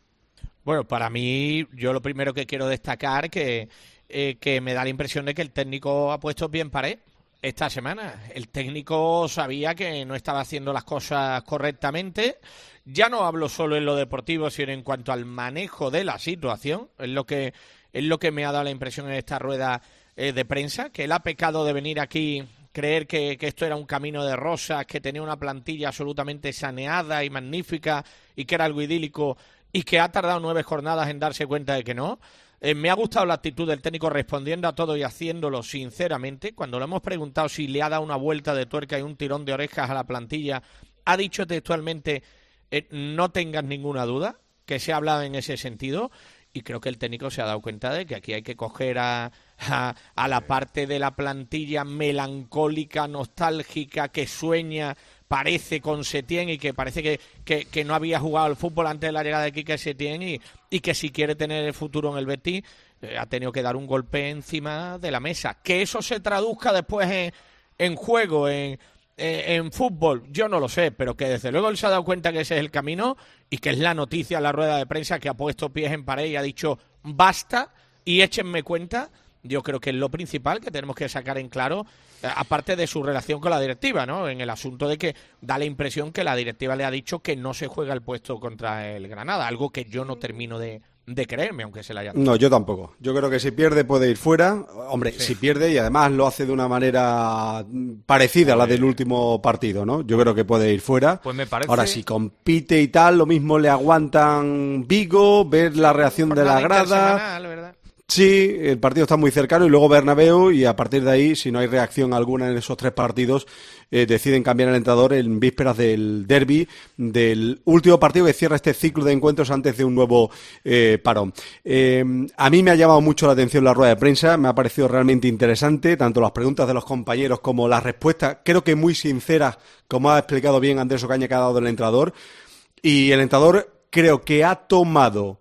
Bueno, para mí, yo lo primero que quiero destacar que eh, que me da la impresión de que el técnico ha puesto bien pared esta semana. El técnico sabía que no estaba haciendo las cosas correctamente. Ya no hablo solo en lo deportivo, sino en cuanto al manejo de la situación. Es lo que es lo que me ha dado la impresión en esta rueda eh, de prensa, que él ha pecado de venir aquí, creer que, que esto era un camino de rosas, que tenía una plantilla absolutamente saneada y magnífica y que era algo idílico, y que ha tardado nueve jornadas en darse cuenta de que no. Eh, me ha gustado la actitud del técnico respondiendo a todo y haciéndolo sinceramente. Cuando le hemos preguntado si le ha dado una vuelta de tuerca y un tirón de orejas a la plantilla, ha dicho textualmente, eh, no tengas ninguna duda, que se ha hablado en ese sentido. Y creo que el técnico se ha dado cuenta de que aquí hay que coger a, a, a la parte de la plantilla melancólica, nostálgica, que sueña, parece, con Setién, y que parece que, que, que no había jugado al fútbol antes de la llegada de Quique Setién, y, y que si quiere tener el futuro en el Betis eh, ha tenido que dar un golpe encima de la mesa. Que eso se traduzca después en, en juego, en... en fútbol, yo no lo sé, pero que desde luego él se ha dado cuenta que ese es el camino y que es la noticia en la rueda de prensa, que ha puesto pies en pared y ha dicho basta y échenme cuenta. Yo creo que es lo principal que tenemos que sacar en claro, aparte de su relación con la directiva, ¿no? En el asunto de que da la impresión que la directiva le ha dicho que no se juega el puesto contra el Granada, algo que yo no termino de de creerme, aunque se la haya... No, yo tampoco. Yo creo que si pierde puede ir fuera. Hombre, sí. si pierde, y además lo hace de una manera parecida a la del último partido, ¿no? Yo creo que puede ir fuera. Pues me parece... Ahora, si compite y tal, lo mismo le aguantan Vigo, ver la reacción de la grada... ¿verdad? Sí, el partido está muy cercano y luego Bernabéu, y a partir de ahí, si no hay reacción alguna en esos tres partidos, eh, deciden cambiar el entrenador en vísperas del derbi, del último partido que cierra este ciclo de encuentros antes de un nuevo eh, parón. Eh, a mí me ha llamado mucho la atención la rueda de prensa, me ha parecido realmente interesante, tanto las preguntas de los compañeros como las respuestas, creo que muy sinceras, como ha explicado bien Andrés Ocaña, que ha dado el entrenador, y el entrenador creo que ha tomado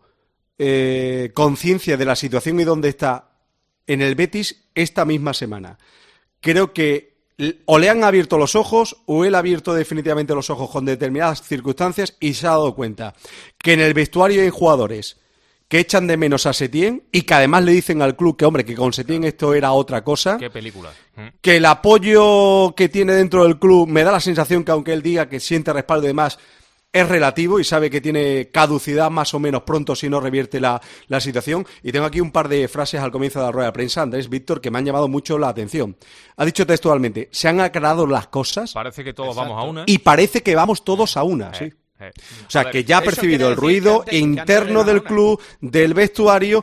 Eh, conciencia de la situación y dónde está en el Betis esta misma semana. Creo que o le han abierto los ojos o él ha abierto definitivamente los ojos con determinadas circunstancias y se ha dado cuenta que en el vestuario hay jugadores que echan de menos a Setién y que además le dicen al club que, hombre, que con Setién esto era otra cosa. Qué película. Que el apoyo que tiene dentro del club me da la sensación que, aunque él diga que siente respaldo y demás, es relativo y sabe que tiene caducidad más o menos pronto si no revierte la, la situación. Y tengo aquí un par de frases al comienzo de la rueda de prensa, Andrés, Víctor, que me han llamado mucho la atención. Ha dicho textualmente, se han aclarado las cosas. Parece que todos Exacto. vamos a una. Y parece que vamos todos a una, eh, sí. Eh. O sea, ver, que ya ha percibido el ruido antes, interno del club, del vestuario,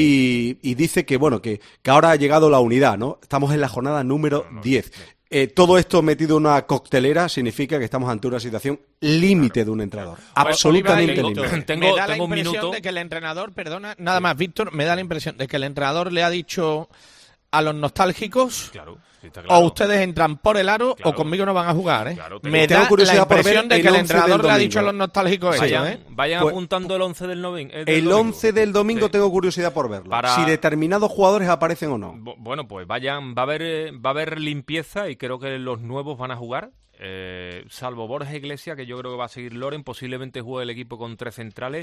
y, y dice que, bueno, que, que ahora ha llegado la unidad, ¿no? Estamos en la jornada número no, no, diez. No. Eh, todo esto metido en una coctelera significa que estamos ante una situación límite claro. de un entrenador. Bueno, absolutamente límite. Tengo, me da la impresión minuto. de que el entrenador, perdona, nada sí. más, Víctor, me da la impresión de que el entrenador le ha dicho a los nostálgicos... Claro. Sí, claro. O ustedes entran por el aro claro. o conmigo no van a jugar, ¿eh? Claro, me da la impresión de que el entrenador le ha dicho a los nostálgicos eso, vayan, ¿eh? Vayan pues, apuntando el once del, noven, el, del el domingo. once del domingo sí. tengo curiosidad por verlo. Para... Si determinados jugadores aparecen o no. Bueno, pues vayan, va a haber va a haber limpieza y creo que los nuevos van a jugar. Eh, salvo Borja Iglesias, que yo creo que va a seguir Loren, posiblemente juegue el equipo con tres centrales.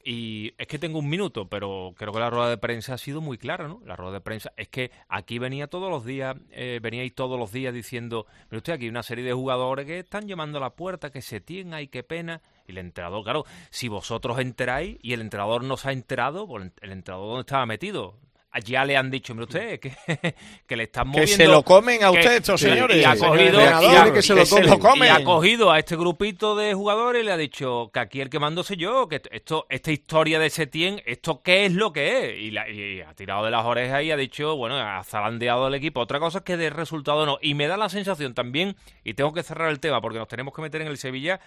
Y es que tengo un minuto, pero creo que la rueda de prensa ha sido muy clara, ¿no? La rueda de prensa es que aquí venía todos los días, eh, veníais todos los días diciendo, mire usted, aquí hay una serie de jugadores que están llamando a la puerta, que se tienen, ay, qué pena. Y el entrenador, claro, si vosotros enteráis y el entrenador no se ha enterado, pues el entrenador ¿dónde estaba metido? Ya le han dicho, mire usted, que, que le están moviendo... Que se lo comen a usted que, estos señores. Y ha cogido, y ha, que se lo se lo comen. Y ha cogido a este grupito de jugadores y le ha dicho que aquí el que mando soy yo, que esto, esta historia de Setién, ¿esto qué es lo que es? Y, la, y ha tirado de las orejas y ha dicho, bueno, ha zarandeado al equipo. Otra cosa es que de resultado no. Y me da la sensación también, y tengo que cerrar el tema porque nos tenemos que meter en el Sevilla...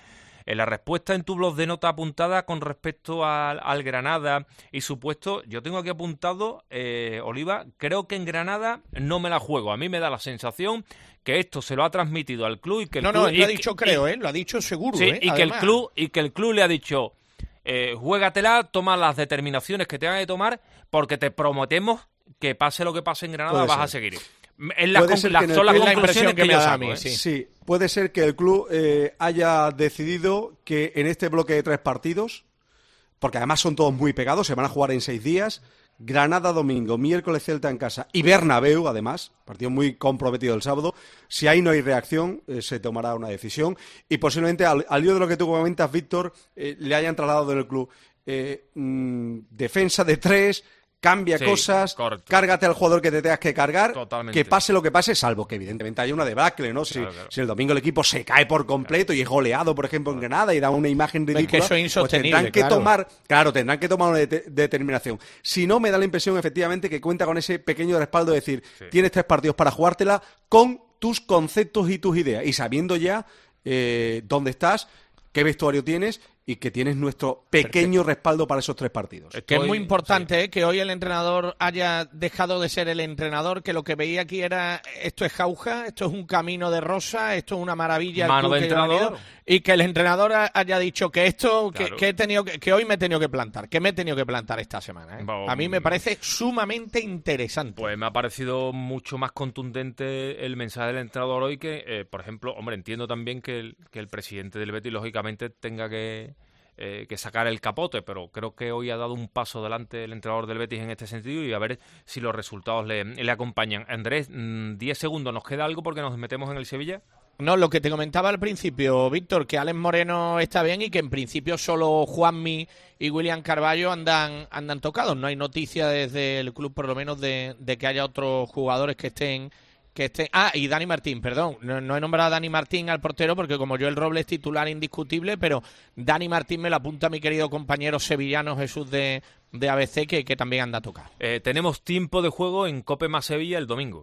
En la respuesta en tu blog de nota apuntada con respecto al, al Granada y su puesto, yo tengo aquí apuntado, eh, Oliva, creo que en Granada no me la juego. A mí me da la sensación que esto se lo ha transmitido al club y que el no, club... No, él lo ha y, dicho, y, creo, ¿eh? Lo ha dicho seguro, sí, ¿eh? y que, el club, y que el club le ha dicho, eh, juégatela, toma las determinaciones que tengan que tomar, porque te prometemos que pase lo que pase en Granada, puede vas ser. a seguir. En las, Puede con, ser las, que en el son las club- conclusiones que, que me yo da a saco, mí, ¿eh? sí. Sí, puede ser que el club eh, haya decidido que en este bloque de tres partidos, porque además son todos muy pegados, se van a jugar en seis días, Granada domingo, miércoles Celta en casa y Bernabéu, además, partido muy comprometido el sábado. Si ahí no hay reacción, eh, se tomará una decisión y posiblemente al, al lío de lo que tú comentas, Víctor, eh, le hayan trasladado en el club eh, mm, defensa de tres, cambia Sí, cosas, correcto. cárgate al jugador que te tengas que cargar, Totalmente. que pase lo que pase, salvo que evidentemente haya una debacle, ¿no? Si, Claro, claro. si el domingo el equipo se cae por completo y es goleado, por ejemplo, en Granada y da una imagen que ridícula, eso es insostenible, pues tendrán que claro. tomar, claro, tendrán que tomar una de- determinación. Si no, me da la impresión efectivamente que cuenta con ese pequeño respaldo de decir, Sí. tienes tres partidos para jugártela con tus conceptos y tus ideas y sabiendo ya eh, dónde estás, qué vestuario tienes y que tienes nuestro pequeño respaldo para esos tres partidos. Que es muy importante, ¿eh? Que hoy el entrenador haya dejado de ser el entrenador, que lo que veía aquí era esto es jauja, esto es un camino de rosa, esto es una maravilla. el Mano club de que yo he entrenador. venido, y que el entrenador ha- haya dicho que esto, que, Claro. que he tenido que, que hoy me he tenido que plantar, que me he tenido que plantar esta semana. ¿eh? Va- A mí me parece sumamente interesante. Pues me ha parecido mucho más contundente el mensaje del entrenador hoy que, eh, por ejemplo, hombre, entiendo también que el, que el presidente del Betis, lógicamente, tenga que, eh, que sacar el capote, pero creo que hoy ha dado un paso adelante el entrenador del Betis en este sentido y a ver si los resultados le, le acompañan. Andrés, mm, diez segundos, ¿nos queda algo porque nos metemos en el Sevilla? No, lo que te comentaba al principio, Víctor, que Alex Moreno está bien y que en principio solo Juanmi y William Carballo andan andan tocados. No hay noticia desde el club, por lo menos, de, de que haya otros jugadores que estén... que estén Ah, y Dani Martín, perdón. No, no he nombrado a Dani Martín al portero porque como yo el Robles titular indiscutible, pero Dani Martín me lo apunta mi querido compañero sevillano Jesús de, de A B C, que, que también anda tocado. Eh, tenemos tiempo de juego en Cope más Sevilla el domingo.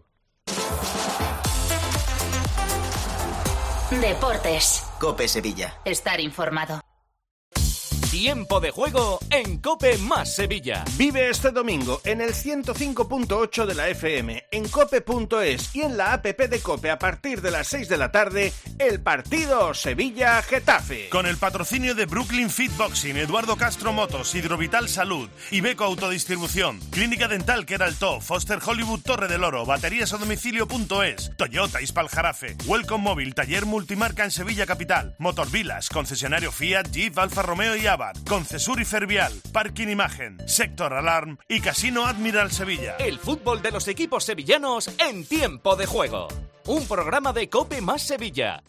Deportes. Cope Sevilla. Estar informado. Tiempo de juego en Cope más Sevilla. Vive este domingo en el ciento cinco punto ocho de la F M, en cope punto es y en la app de Cope a partir de las seis de la tarde, el partido Sevilla-Getafe. Con el patrocinio de Brooklyn Fit Boxing, Eduardo Castro Motos, Hidrovital Salud, Ibeco Autodistribución, Clínica Dental Queraltó, Foster Hollywood Torre del Oro, baterías a domicilio punto es, Toyota Ispal-Jarafe, Welcome Móvil, taller multimarca en Sevilla Capital, Motorvilas, concesionario Fiat, Jeep, Alfa Romeo y Abarth, Concesur y Fervial, Parking Imagen, Sector Alarm y Casino Admiral Sevilla. El fútbol de los equipos sevillanos en tiempo de juego. Un programa de Cope más Sevilla.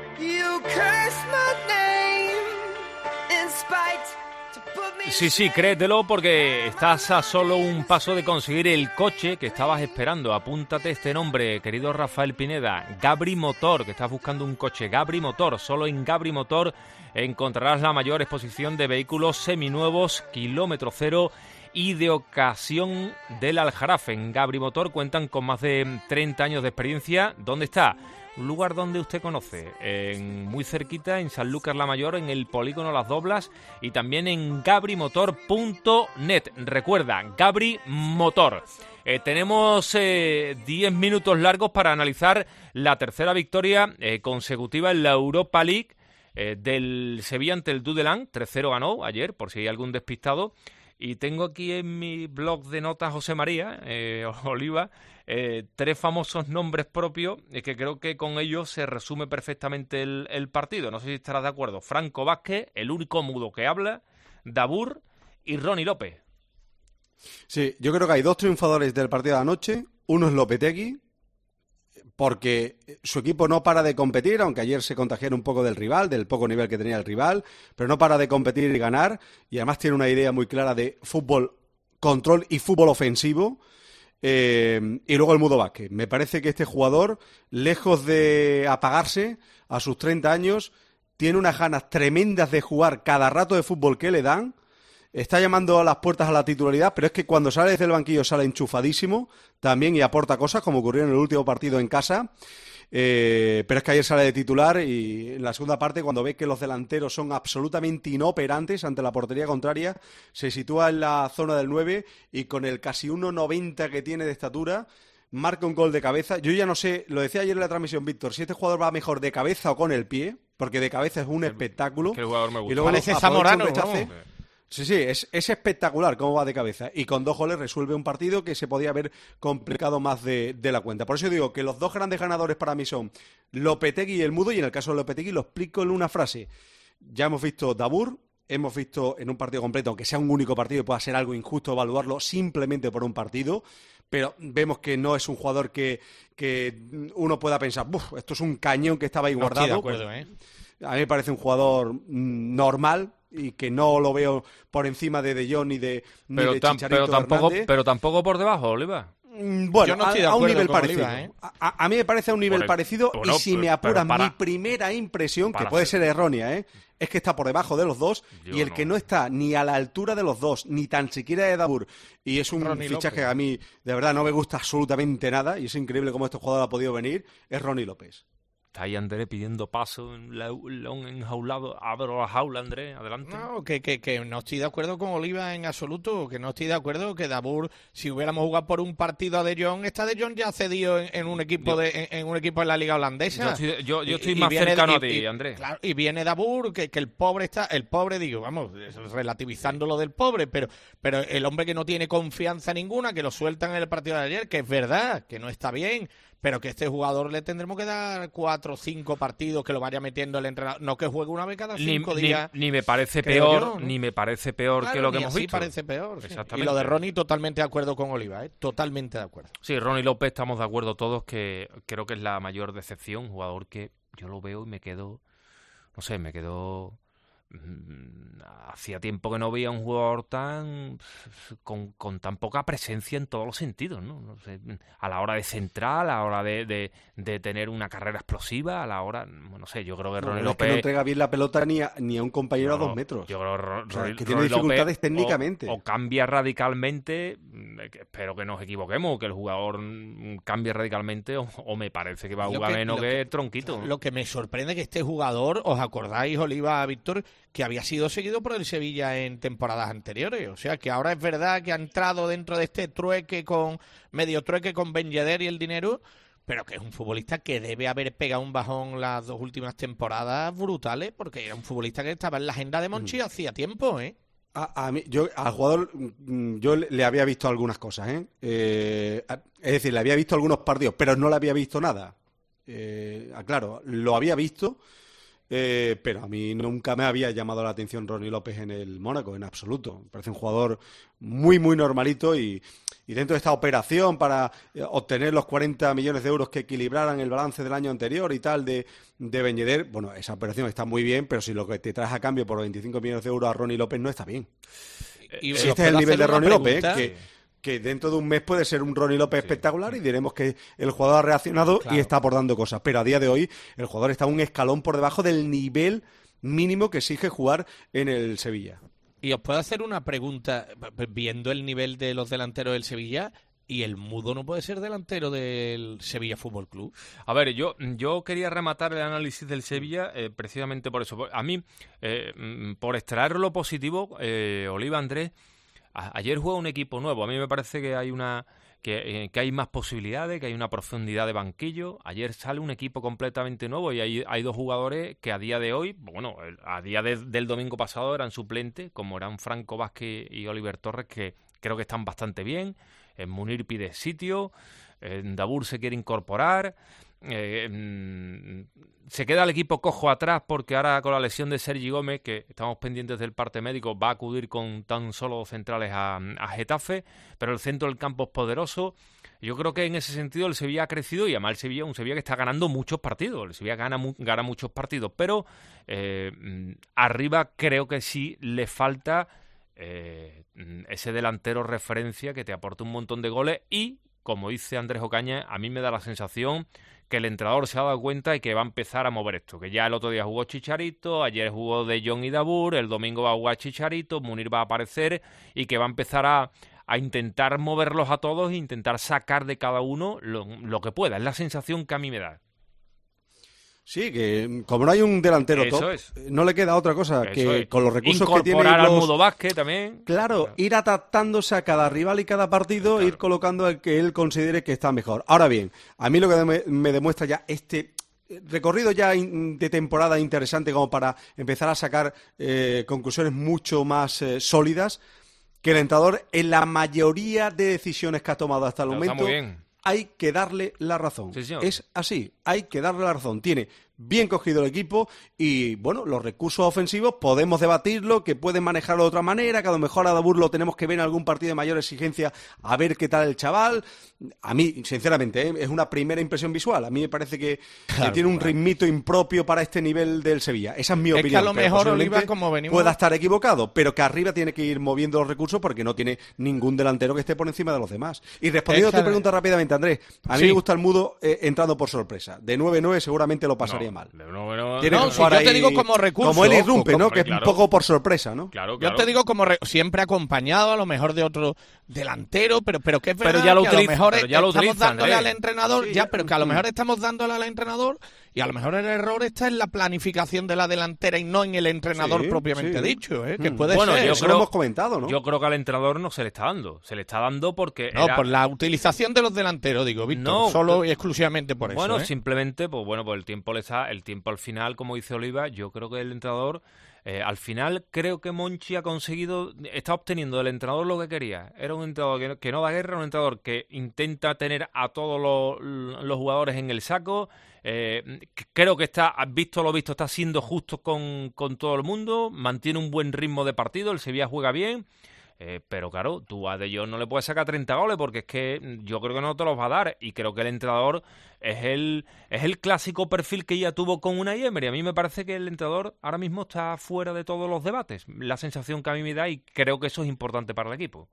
Sí, sí, créetelo porque estás a solo un paso de conseguir el coche que estabas esperando. Apúntate este nombre, querido Rafael Pineda, Gabri Motor, que estás buscando un coche. Gabri Motor, solo en Gabri Motor encontrarás la mayor exposición de vehículos seminuevos, kilómetro cero y de ocasión del Aljarafe. En Gabri Motor cuentan con más de treinta años de experiencia. ¿Dónde está? Un lugar donde usted conoce, en, muy cerquita, en Sanlúcar la Mayor, en el polígono Las Doblas y también en gabri motor punto net. Recuerda, Gabri Motor. Eh, tenemos eh, diez minutos largos para analizar la tercera victoria eh, consecutiva en la Europa League eh, del Sevilla ante el Dudelange. tres cero ganó ayer, por si hay algún despistado. Y tengo aquí en mi blog de notas José María eh, Oliva eh, tres famosos nombres propios eh, que creo que con ellos se resume perfectamente el, el partido. No sé si estarás de acuerdo. Franco Vázquez, el único mudo que habla, Dabur y Ronnie López. Sí, yo creo que hay dos triunfadores del partido de anoche. Uno es Lopetegui, porque su equipo no para de competir, aunque ayer se contagiaron un poco del rival, del poco nivel que tenía el rival, pero no para de competir y ganar, y además tiene una idea muy clara de fútbol control y fútbol ofensivo. Eh, y luego el Mudo Vázquez. Me parece que este jugador, lejos de apagarse a sus treinta años, tiene unas ganas tremendas de jugar cada rato de fútbol que le dan. Está llamando a las puertas a la titularidad, pero es que cuando sale desde el banquillo sale enchufadísimo también y aporta cosas, como ocurrió en el último partido en casa. Eh, pero es que ayer sale de titular y en la segunda parte, cuando ve que los delanteros son absolutamente inoperantes ante la portería contraria, se sitúa en la zona del nueve y con el casi uno noventa que tiene de estatura, marca un gol de cabeza. Yo ya no sé, lo decía ayer en la transmisión, Víctor, si este jugador va mejor de cabeza o con el pie, porque de cabeza es un espectáculo. Que el jugador me gusta. Y luego Parece aprovecha un Zamorano, rechace. vamos. Sí, sí, es, es espectacular cómo va de cabeza. Y con dos goles resuelve un partido que se podía haber complicado más de, de la cuenta. Por eso digo que los dos grandes ganadores para mí son Lopetegui y el Mudo. Y en el caso de Lopetegui lo explico en una frase. Ya hemos visto Dabur, hemos visto en un partido completo, aunque sea un único partido y pueda ser algo injusto evaluarlo simplemente por un partido, pero vemos que no es un jugador que, que uno pueda pensar, ¡buf! Esto es un cañón que estaba ahí No guardado. estoy de acuerdo, ¿eh? A mí me parece un jugador mm, normal y que no lo veo por encima de De Jong ni de, ni Pero, de tam- Chicharito pero, tampoco, Hernández. pero tampoco por debajo, Oliva. Mm, Bueno, Yo no estoy de a, a un acuerdo nivel con parecido. Oliva, ¿eh? a, a mí me parece a un nivel Por el- parecido bueno, y si pero- me apuras pero para- mi primera impresión, que para puede ser- ser errónea, ¿eh? es que está por debajo de los dos Yo y el no. que no está ni a la altura de los dos, ni tan siquiera de Dabur, y es un Ronnie fichaje López. que a mí de verdad no me gusta absolutamente nada y es increíble cómo este jugador ha podido venir, es Ronnie López. Está ahí Andrés pidiendo paso en la, León enjaulado. Abro la jaula, Andrés, adelante. No, que, que, que no estoy de acuerdo con Oliva en absoluto, que no estoy de acuerdo que Dabur, si hubiéramos jugado por un partido a De Jong, está De Jong ya cedido en, en un equipo Yo- de en, en un equipo en la liga holandesa. Yo estoy, yo, yo Y- estoy y más viene- cercano y- a ti, y- Andrés. Claro, y viene Dabur, que, que el pobre está, el pobre digo, vamos, relativizando lo del pobre, pero, pero el hombre que no tiene confianza ninguna, que lo sueltan en el partido de ayer, que es verdad, que no está bien, pero que este jugador le tendremos que dar cuatro o cinco partidos que lo vaya metiendo el entrenador, no que juegue una vez cada Ni, cinco ni- días. ni me parece creo peor, yo, ¿no? ni me parece peor que Claro, lo que ni hemos así visto. parece peor. sí. Y Exactamente. lo de Ronnie, totalmente de acuerdo con Oliva, ¿eh? Totalmente de acuerdo. Sí, Ronnie López, estamos de acuerdo todos que creo que es la mayor decepción, un jugador que yo lo veo y me quedo, no sé, me quedo... mm, Hacía tiempo que no veía un jugador tan con, con tan poca presencia en todos los sentidos, ¿no? No sé, a la hora de centrar, a la hora de, de, de tener una carrera explosiva, a la hora, no sé, yo creo que No, Ronnie es que López no entrega bien la pelota ni a, ni a un compañero a Yo- dos metros. Yo creo que Ro- O sea, Ronnie- que tiene Ronnie dificultades López técnicamente. O, o cambia radicalmente, mm, que espero que nos equivoquemos, que el jugador mm, cambie radicalmente, o, o me parece que va a Lo jugar que- menos lo que, que- Tronquito. ¿no? Lo que me sorprende que este jugador, ¿os acordáis, Oliva, Víctor, que había sido seguido por el Sevilla en temporadas anteriores? O sea, que ahora es verdad que ha entrado dentro de este trueque con, medio trueque con Ben Yedder y el dinero, pero que es un futbolista que debe haber pegado un bajón las dos últimas temporadas brutales, porque era un futbolista que estaba en la agenda de Monchi hacía tiempo, ¿eh? A, a mí, yo al jugador mm, yo le le había visto algunas cosas, ¿eh? Eh, a- es decir, le había visto algunos partidos, pero no le había visto nada. Eh, ah, claro, lo había visto, eh, pero a mí nunca me había llamado la atención Ronnie López en el Mónaco, en absoluto. Me parece un jugador muy, muy normalito y, y dentro de esta operación para eh, obtener los cuarenta millones de euros que equilibraran el balance del año anterior y tal de, de Ben Yedder, bueno, esa operación está muy bien, pero si lo que te traes a cambio por veinticinco millones de euros a Ronnie López no está bien. Y Si os este es el puedo nivel de hacer una Ronnie López, pregunta. que, que dentro de un mes puede ser un Ronnie López espectacular y diremos que el jugador ha reaccionado y está aportando cosas. Pero a día de hoy el jugador está un escalón por debajo del nivel mínimo que exige jugar en el Sevilla. Y os puedo hacer una pregunta, viendo el nivel de los delanteros del Sevilla, ¿y el Mudo no puede ser delantero del Sevilla Fútbol Club? A ver, yo, yo quería rematar el análisis del Sevilla eh, precisamente por eso. A mí, eh, mm, por extraer lo positivo, eh, Oliva, Andrés, a- ayer juega un equipo nuevo. A mí me parece que hay una que, eh, que hay más posibilidades, que hay una profundidad de banquillo. Ayer sale un equipo completamente nuevo y hay, hay dos jugadores que a día de hoy, bueno, el- a día de- del domingo pasado eran suplentes, como eran Franco Vázquez y Oliver Torres, que creo que están bastante bien. En Munir pide sitio, en Dabur se quiere incorporar, eh, mm, se queda el equipo cojo atrás porque ahora con la lesión de Sergi Gómez, que estamos pendientes del parte médico, va a acudir con tan solo dos centrales a, a Getafe, pero el centro del campo es poderoso. Yo creo que en ese sentido el Sevilla ha crecido y además el Sevilla es un Sevilla que está ganando muchos partidos. El Sevilla gana, mu- gana muchos partidos, pero eh, mm, arriba creo que sí le falta eh, mm, ese delantero referencia que te aporta un montón de goles y, como dice Andrés Ocaña, a mí me da la sensación que el entrenador se ha dado cuenta y que va a empezar a mover esto. Que ya el otro día jugó Chicharito, ayer jugó De Jong y Dabur, el domingo va a jugar Chicharito, Munir va a aparecer y que va a empezar a, a intentar moverlos a todos e intentar sacar de cada uno lo, lo que pueda. Es la sensación que a mí me da. Sí, que como no hay un delantero Eso top, es. no le queda otra cosa Eso que es. con los recursos que tiene Incorporar al los... Mudo Vázquez también. Claro, ir adaptándose a cada rival y cada partido, ir colocando al que él considere que está mejor. Ahora bien, a mí lo que me, me demuestra ya este recorrido ya in, de temporada interesante como para empezar a sacar eh, conclusiones mucho más eh, sólidas, que el entrenador en la mayoría de decisiones que ha tomado hasta el Pero momento... está muy bien. Hay que darle la razón. Sí, señor. Es así, hay que darle la razón. Tiene bien cogido el equipo y, bueno, los recursos ofensivos podemos debatirlo, que pueden manejarlo de otra manera, que a lo mejor a Dabur lo tenemos que ver en algún partido de mayor exigencia a ver qué tal el chaval. A mí, sinceramente, ¿eh? es una primera impresión visual. A mí me parece que, Claro, que tiene un claro. ritmito impropio para este nivel del Sevilla. Esa es mi Es que opinión. a lo pero mejor, posiblemente Oliva, como venimos- pueda estar equivocado, pero que arriba tiene que ir moviendo los recursos porque no tiene ningún delantero que esté por encima de los demás. Y respondiendo Es a tu que- pregunta rápidamente, Andrés, a mí Sí. me gusta el Mudo eh, entrando por sorpresa. De nueve nueve seguramente lo pasaría mal. No, no, Tiene no, que si jugar yo te ahí digo como recurso, como él irrumpe, como- ¿no? Que claro. es un poco por sorpresa, ¿no? Claro, Yo claro. te digo como re- siempre acompañado a lo mejor de otro delantero, pero pero que es Pero verdad ya lo que a utiliza- lo mejor pero ya lo estamos utilizan, dándole ¿eh? al entrenador, Sí, ya, pero que a lo mm. mejor estamos dándole al entrenador y a lo mejor el error está en la planificación de la delantera y no en el entrenador Sí, propiamente sí. dicho, ¿eh? Que Mm. puede Bueno, ser. yo Eso creo- lo hemos comentado, ¿no? Yo creo que al entrenador no se le está dando. Se le está dando porque... No, era- por la utilización de los delanteros, digo, Víctor, No, solo pero- y exclusivamente por Bueno, eso, ¿eh? simplemente, pues bueno, pues el tiempo le está, el tiempo al final, como dice Oliva, yo creo que el entrenador, eh, al final creo que Monchi ha conseguido, está obteniendo del entrenador lo que quería. Era un entrenador que no, que no da guerra, un entrenador que intenta tener a todos los, los jugadores en el saco. Eh, c- creo que está, visto lo visto, está siendo justo con, con todo el mundo, mantiene un buen ritmo de partido, el Sevilla juega bien. Eh, pero claro, tú a De Jong no le puedes sacar treinta goles porque es que yo creo que no te los va a dar y creo que el entrenador es el es el clásico perfil que ya tuvo con Unai Emery. A mí me parece que el entrenador ahora mismo está fuera de todos los debates. La sensación que a mí me da y creo que eso es importante para el equipo.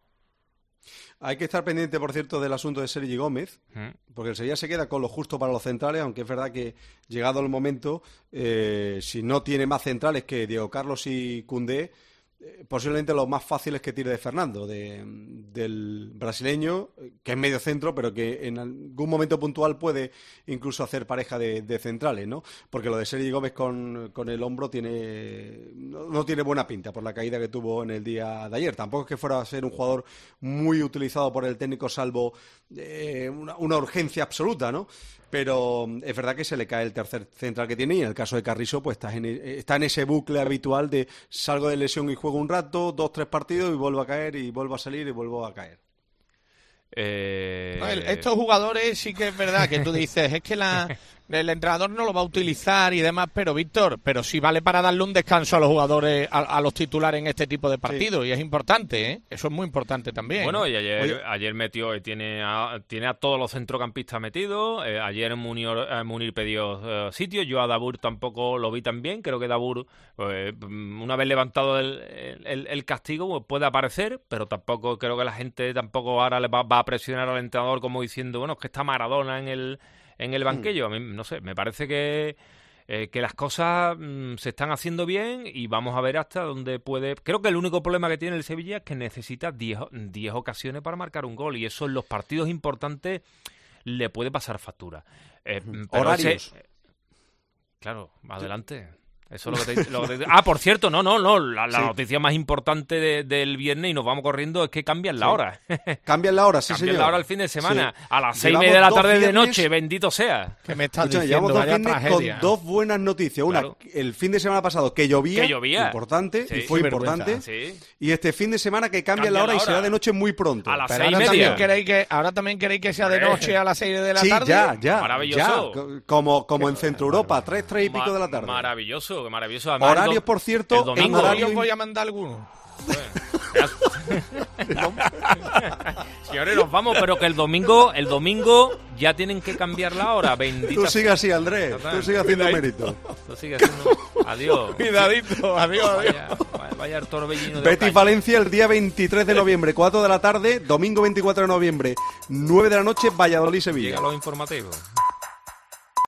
Hay que estar pendiente, por cierto, del asunto de Sergi Gómez, Mm. porque el Sevilla se queda con lo justo para los centrales, aunque es verdad que, llegado el momento, eh, si no tiene más centrales que Diego Carlos y Koundé, eh, posiblemente los más fáciles que tire de Fernando, de, del brasileño, eh, que es medio centro, pero que en algún momento puntual puede incluso hacer pareja de, de centrales, ¿no? Porque lo de Sergi Gómez con, con el hombro tiene no, no tiene buena pinta por la caída que tuvo en el día de ayer. Tampoco es que fuera a ser un jugador muy utilizado por el técnico, salvo eh, una, una urgencia absoluta, ¿no? Pero es verdad que se le cae el tercer central que tiene y en el caso de Carrizo pues está en, está en ese bucle habitual de salgo de lesión y juego un rato, dos, tres partidos y vuelvo a caer y vuelvo a salir y vuelvo a caer. Eh... No, el- estos jugadores sí que es verdad que tú dices, es que la, el entrenador no lo va a utilizar y demás, pero Víctor, pero sí vale para darle un descanso a los jugadores, a, a los titulares en este tipo de partidos, y es importante, ¿eh? Eso es muy importante también. Bueno, y ayer, Oye, ayer metió, y tiene a, tiene a todos los centrocampistas metidos. Eh, ayer Munir, eh, Munir pidió eh, sitio. Yo a Dabur tampoco lo vi tan bien. Creo que Dabur, eh, una vez levantado el, el, el castigo, pues puede aparecer, pero tampoco creo que la gente tampoco ahora le va, va a presionar al entrenador como diciendo, bueno, es que está Maradona en el, en el banquillo. A mí, no sé, me parece que... Eh, que las cosas mm, se están haciendo bien y vamos a ver hasta dónde puede... Creo que el único problema que tiene el Sevilla es que necesita diez ocasiones para marcar un gol y eso en los partidos importantes le puede pasar factura. Eh, pero Horarios. ese- claro, adelante. Eso es lo que te, lo que te- Ah, por cierto, no, no, no. La, la Sí. noticia más importante de- del viernes y nos vamos corriendo es que cambian la Sí. hora. Cambian la hora, sí, Cambian señor. la hora el fin de semana. Sí. A las seis y Llevamos media de la dos tarde de viernes- noche, bendito sea. ¿Qué me estás Escúchame, diciendo? llevamos dos Vaya viernes tragedia. con dos buenas noticias. Una, Claro. el fin de semana pasado que llovía, Que llovía. importante, Sí. y fue Qué importante. vergüenza. Sí. Y este fin de semana que cambia Cambia la hora la y será hora. de noche muy pronto. A las Pero seis y ahora media. también, queréis que, ahora también queréis que sea de Hombre. noche a las seis de la Sí, tarde. ya, ya. Maravilloso. ya. Co- Como, como en Centro Europa, tres, tres y pico Ma- de la tarde. Maravilloso, maravilloso. Además, el Horarios, do- por cierto, el en domingo. horario- Hoy os voy a mandar alguno. Señores, nos vamos, pero que el domingo, el domingo ya tienen que cambiar la hora, bendita. Tú sigue así, Andrés. sea. Tú sigue haciendo Cuidadito. mérito. Tú sigue haciendo... Adiós. Cuidadito, adiós, adiós. Vaya, vaya, vaya el torbellino de Betis Ocaña. Valencia el día veintitrés de noviembre, cuatro de la tarde. Domingo veinticuatro de noviembre, nueve de la noche, Valladolid Sevilla. Llega los informativos.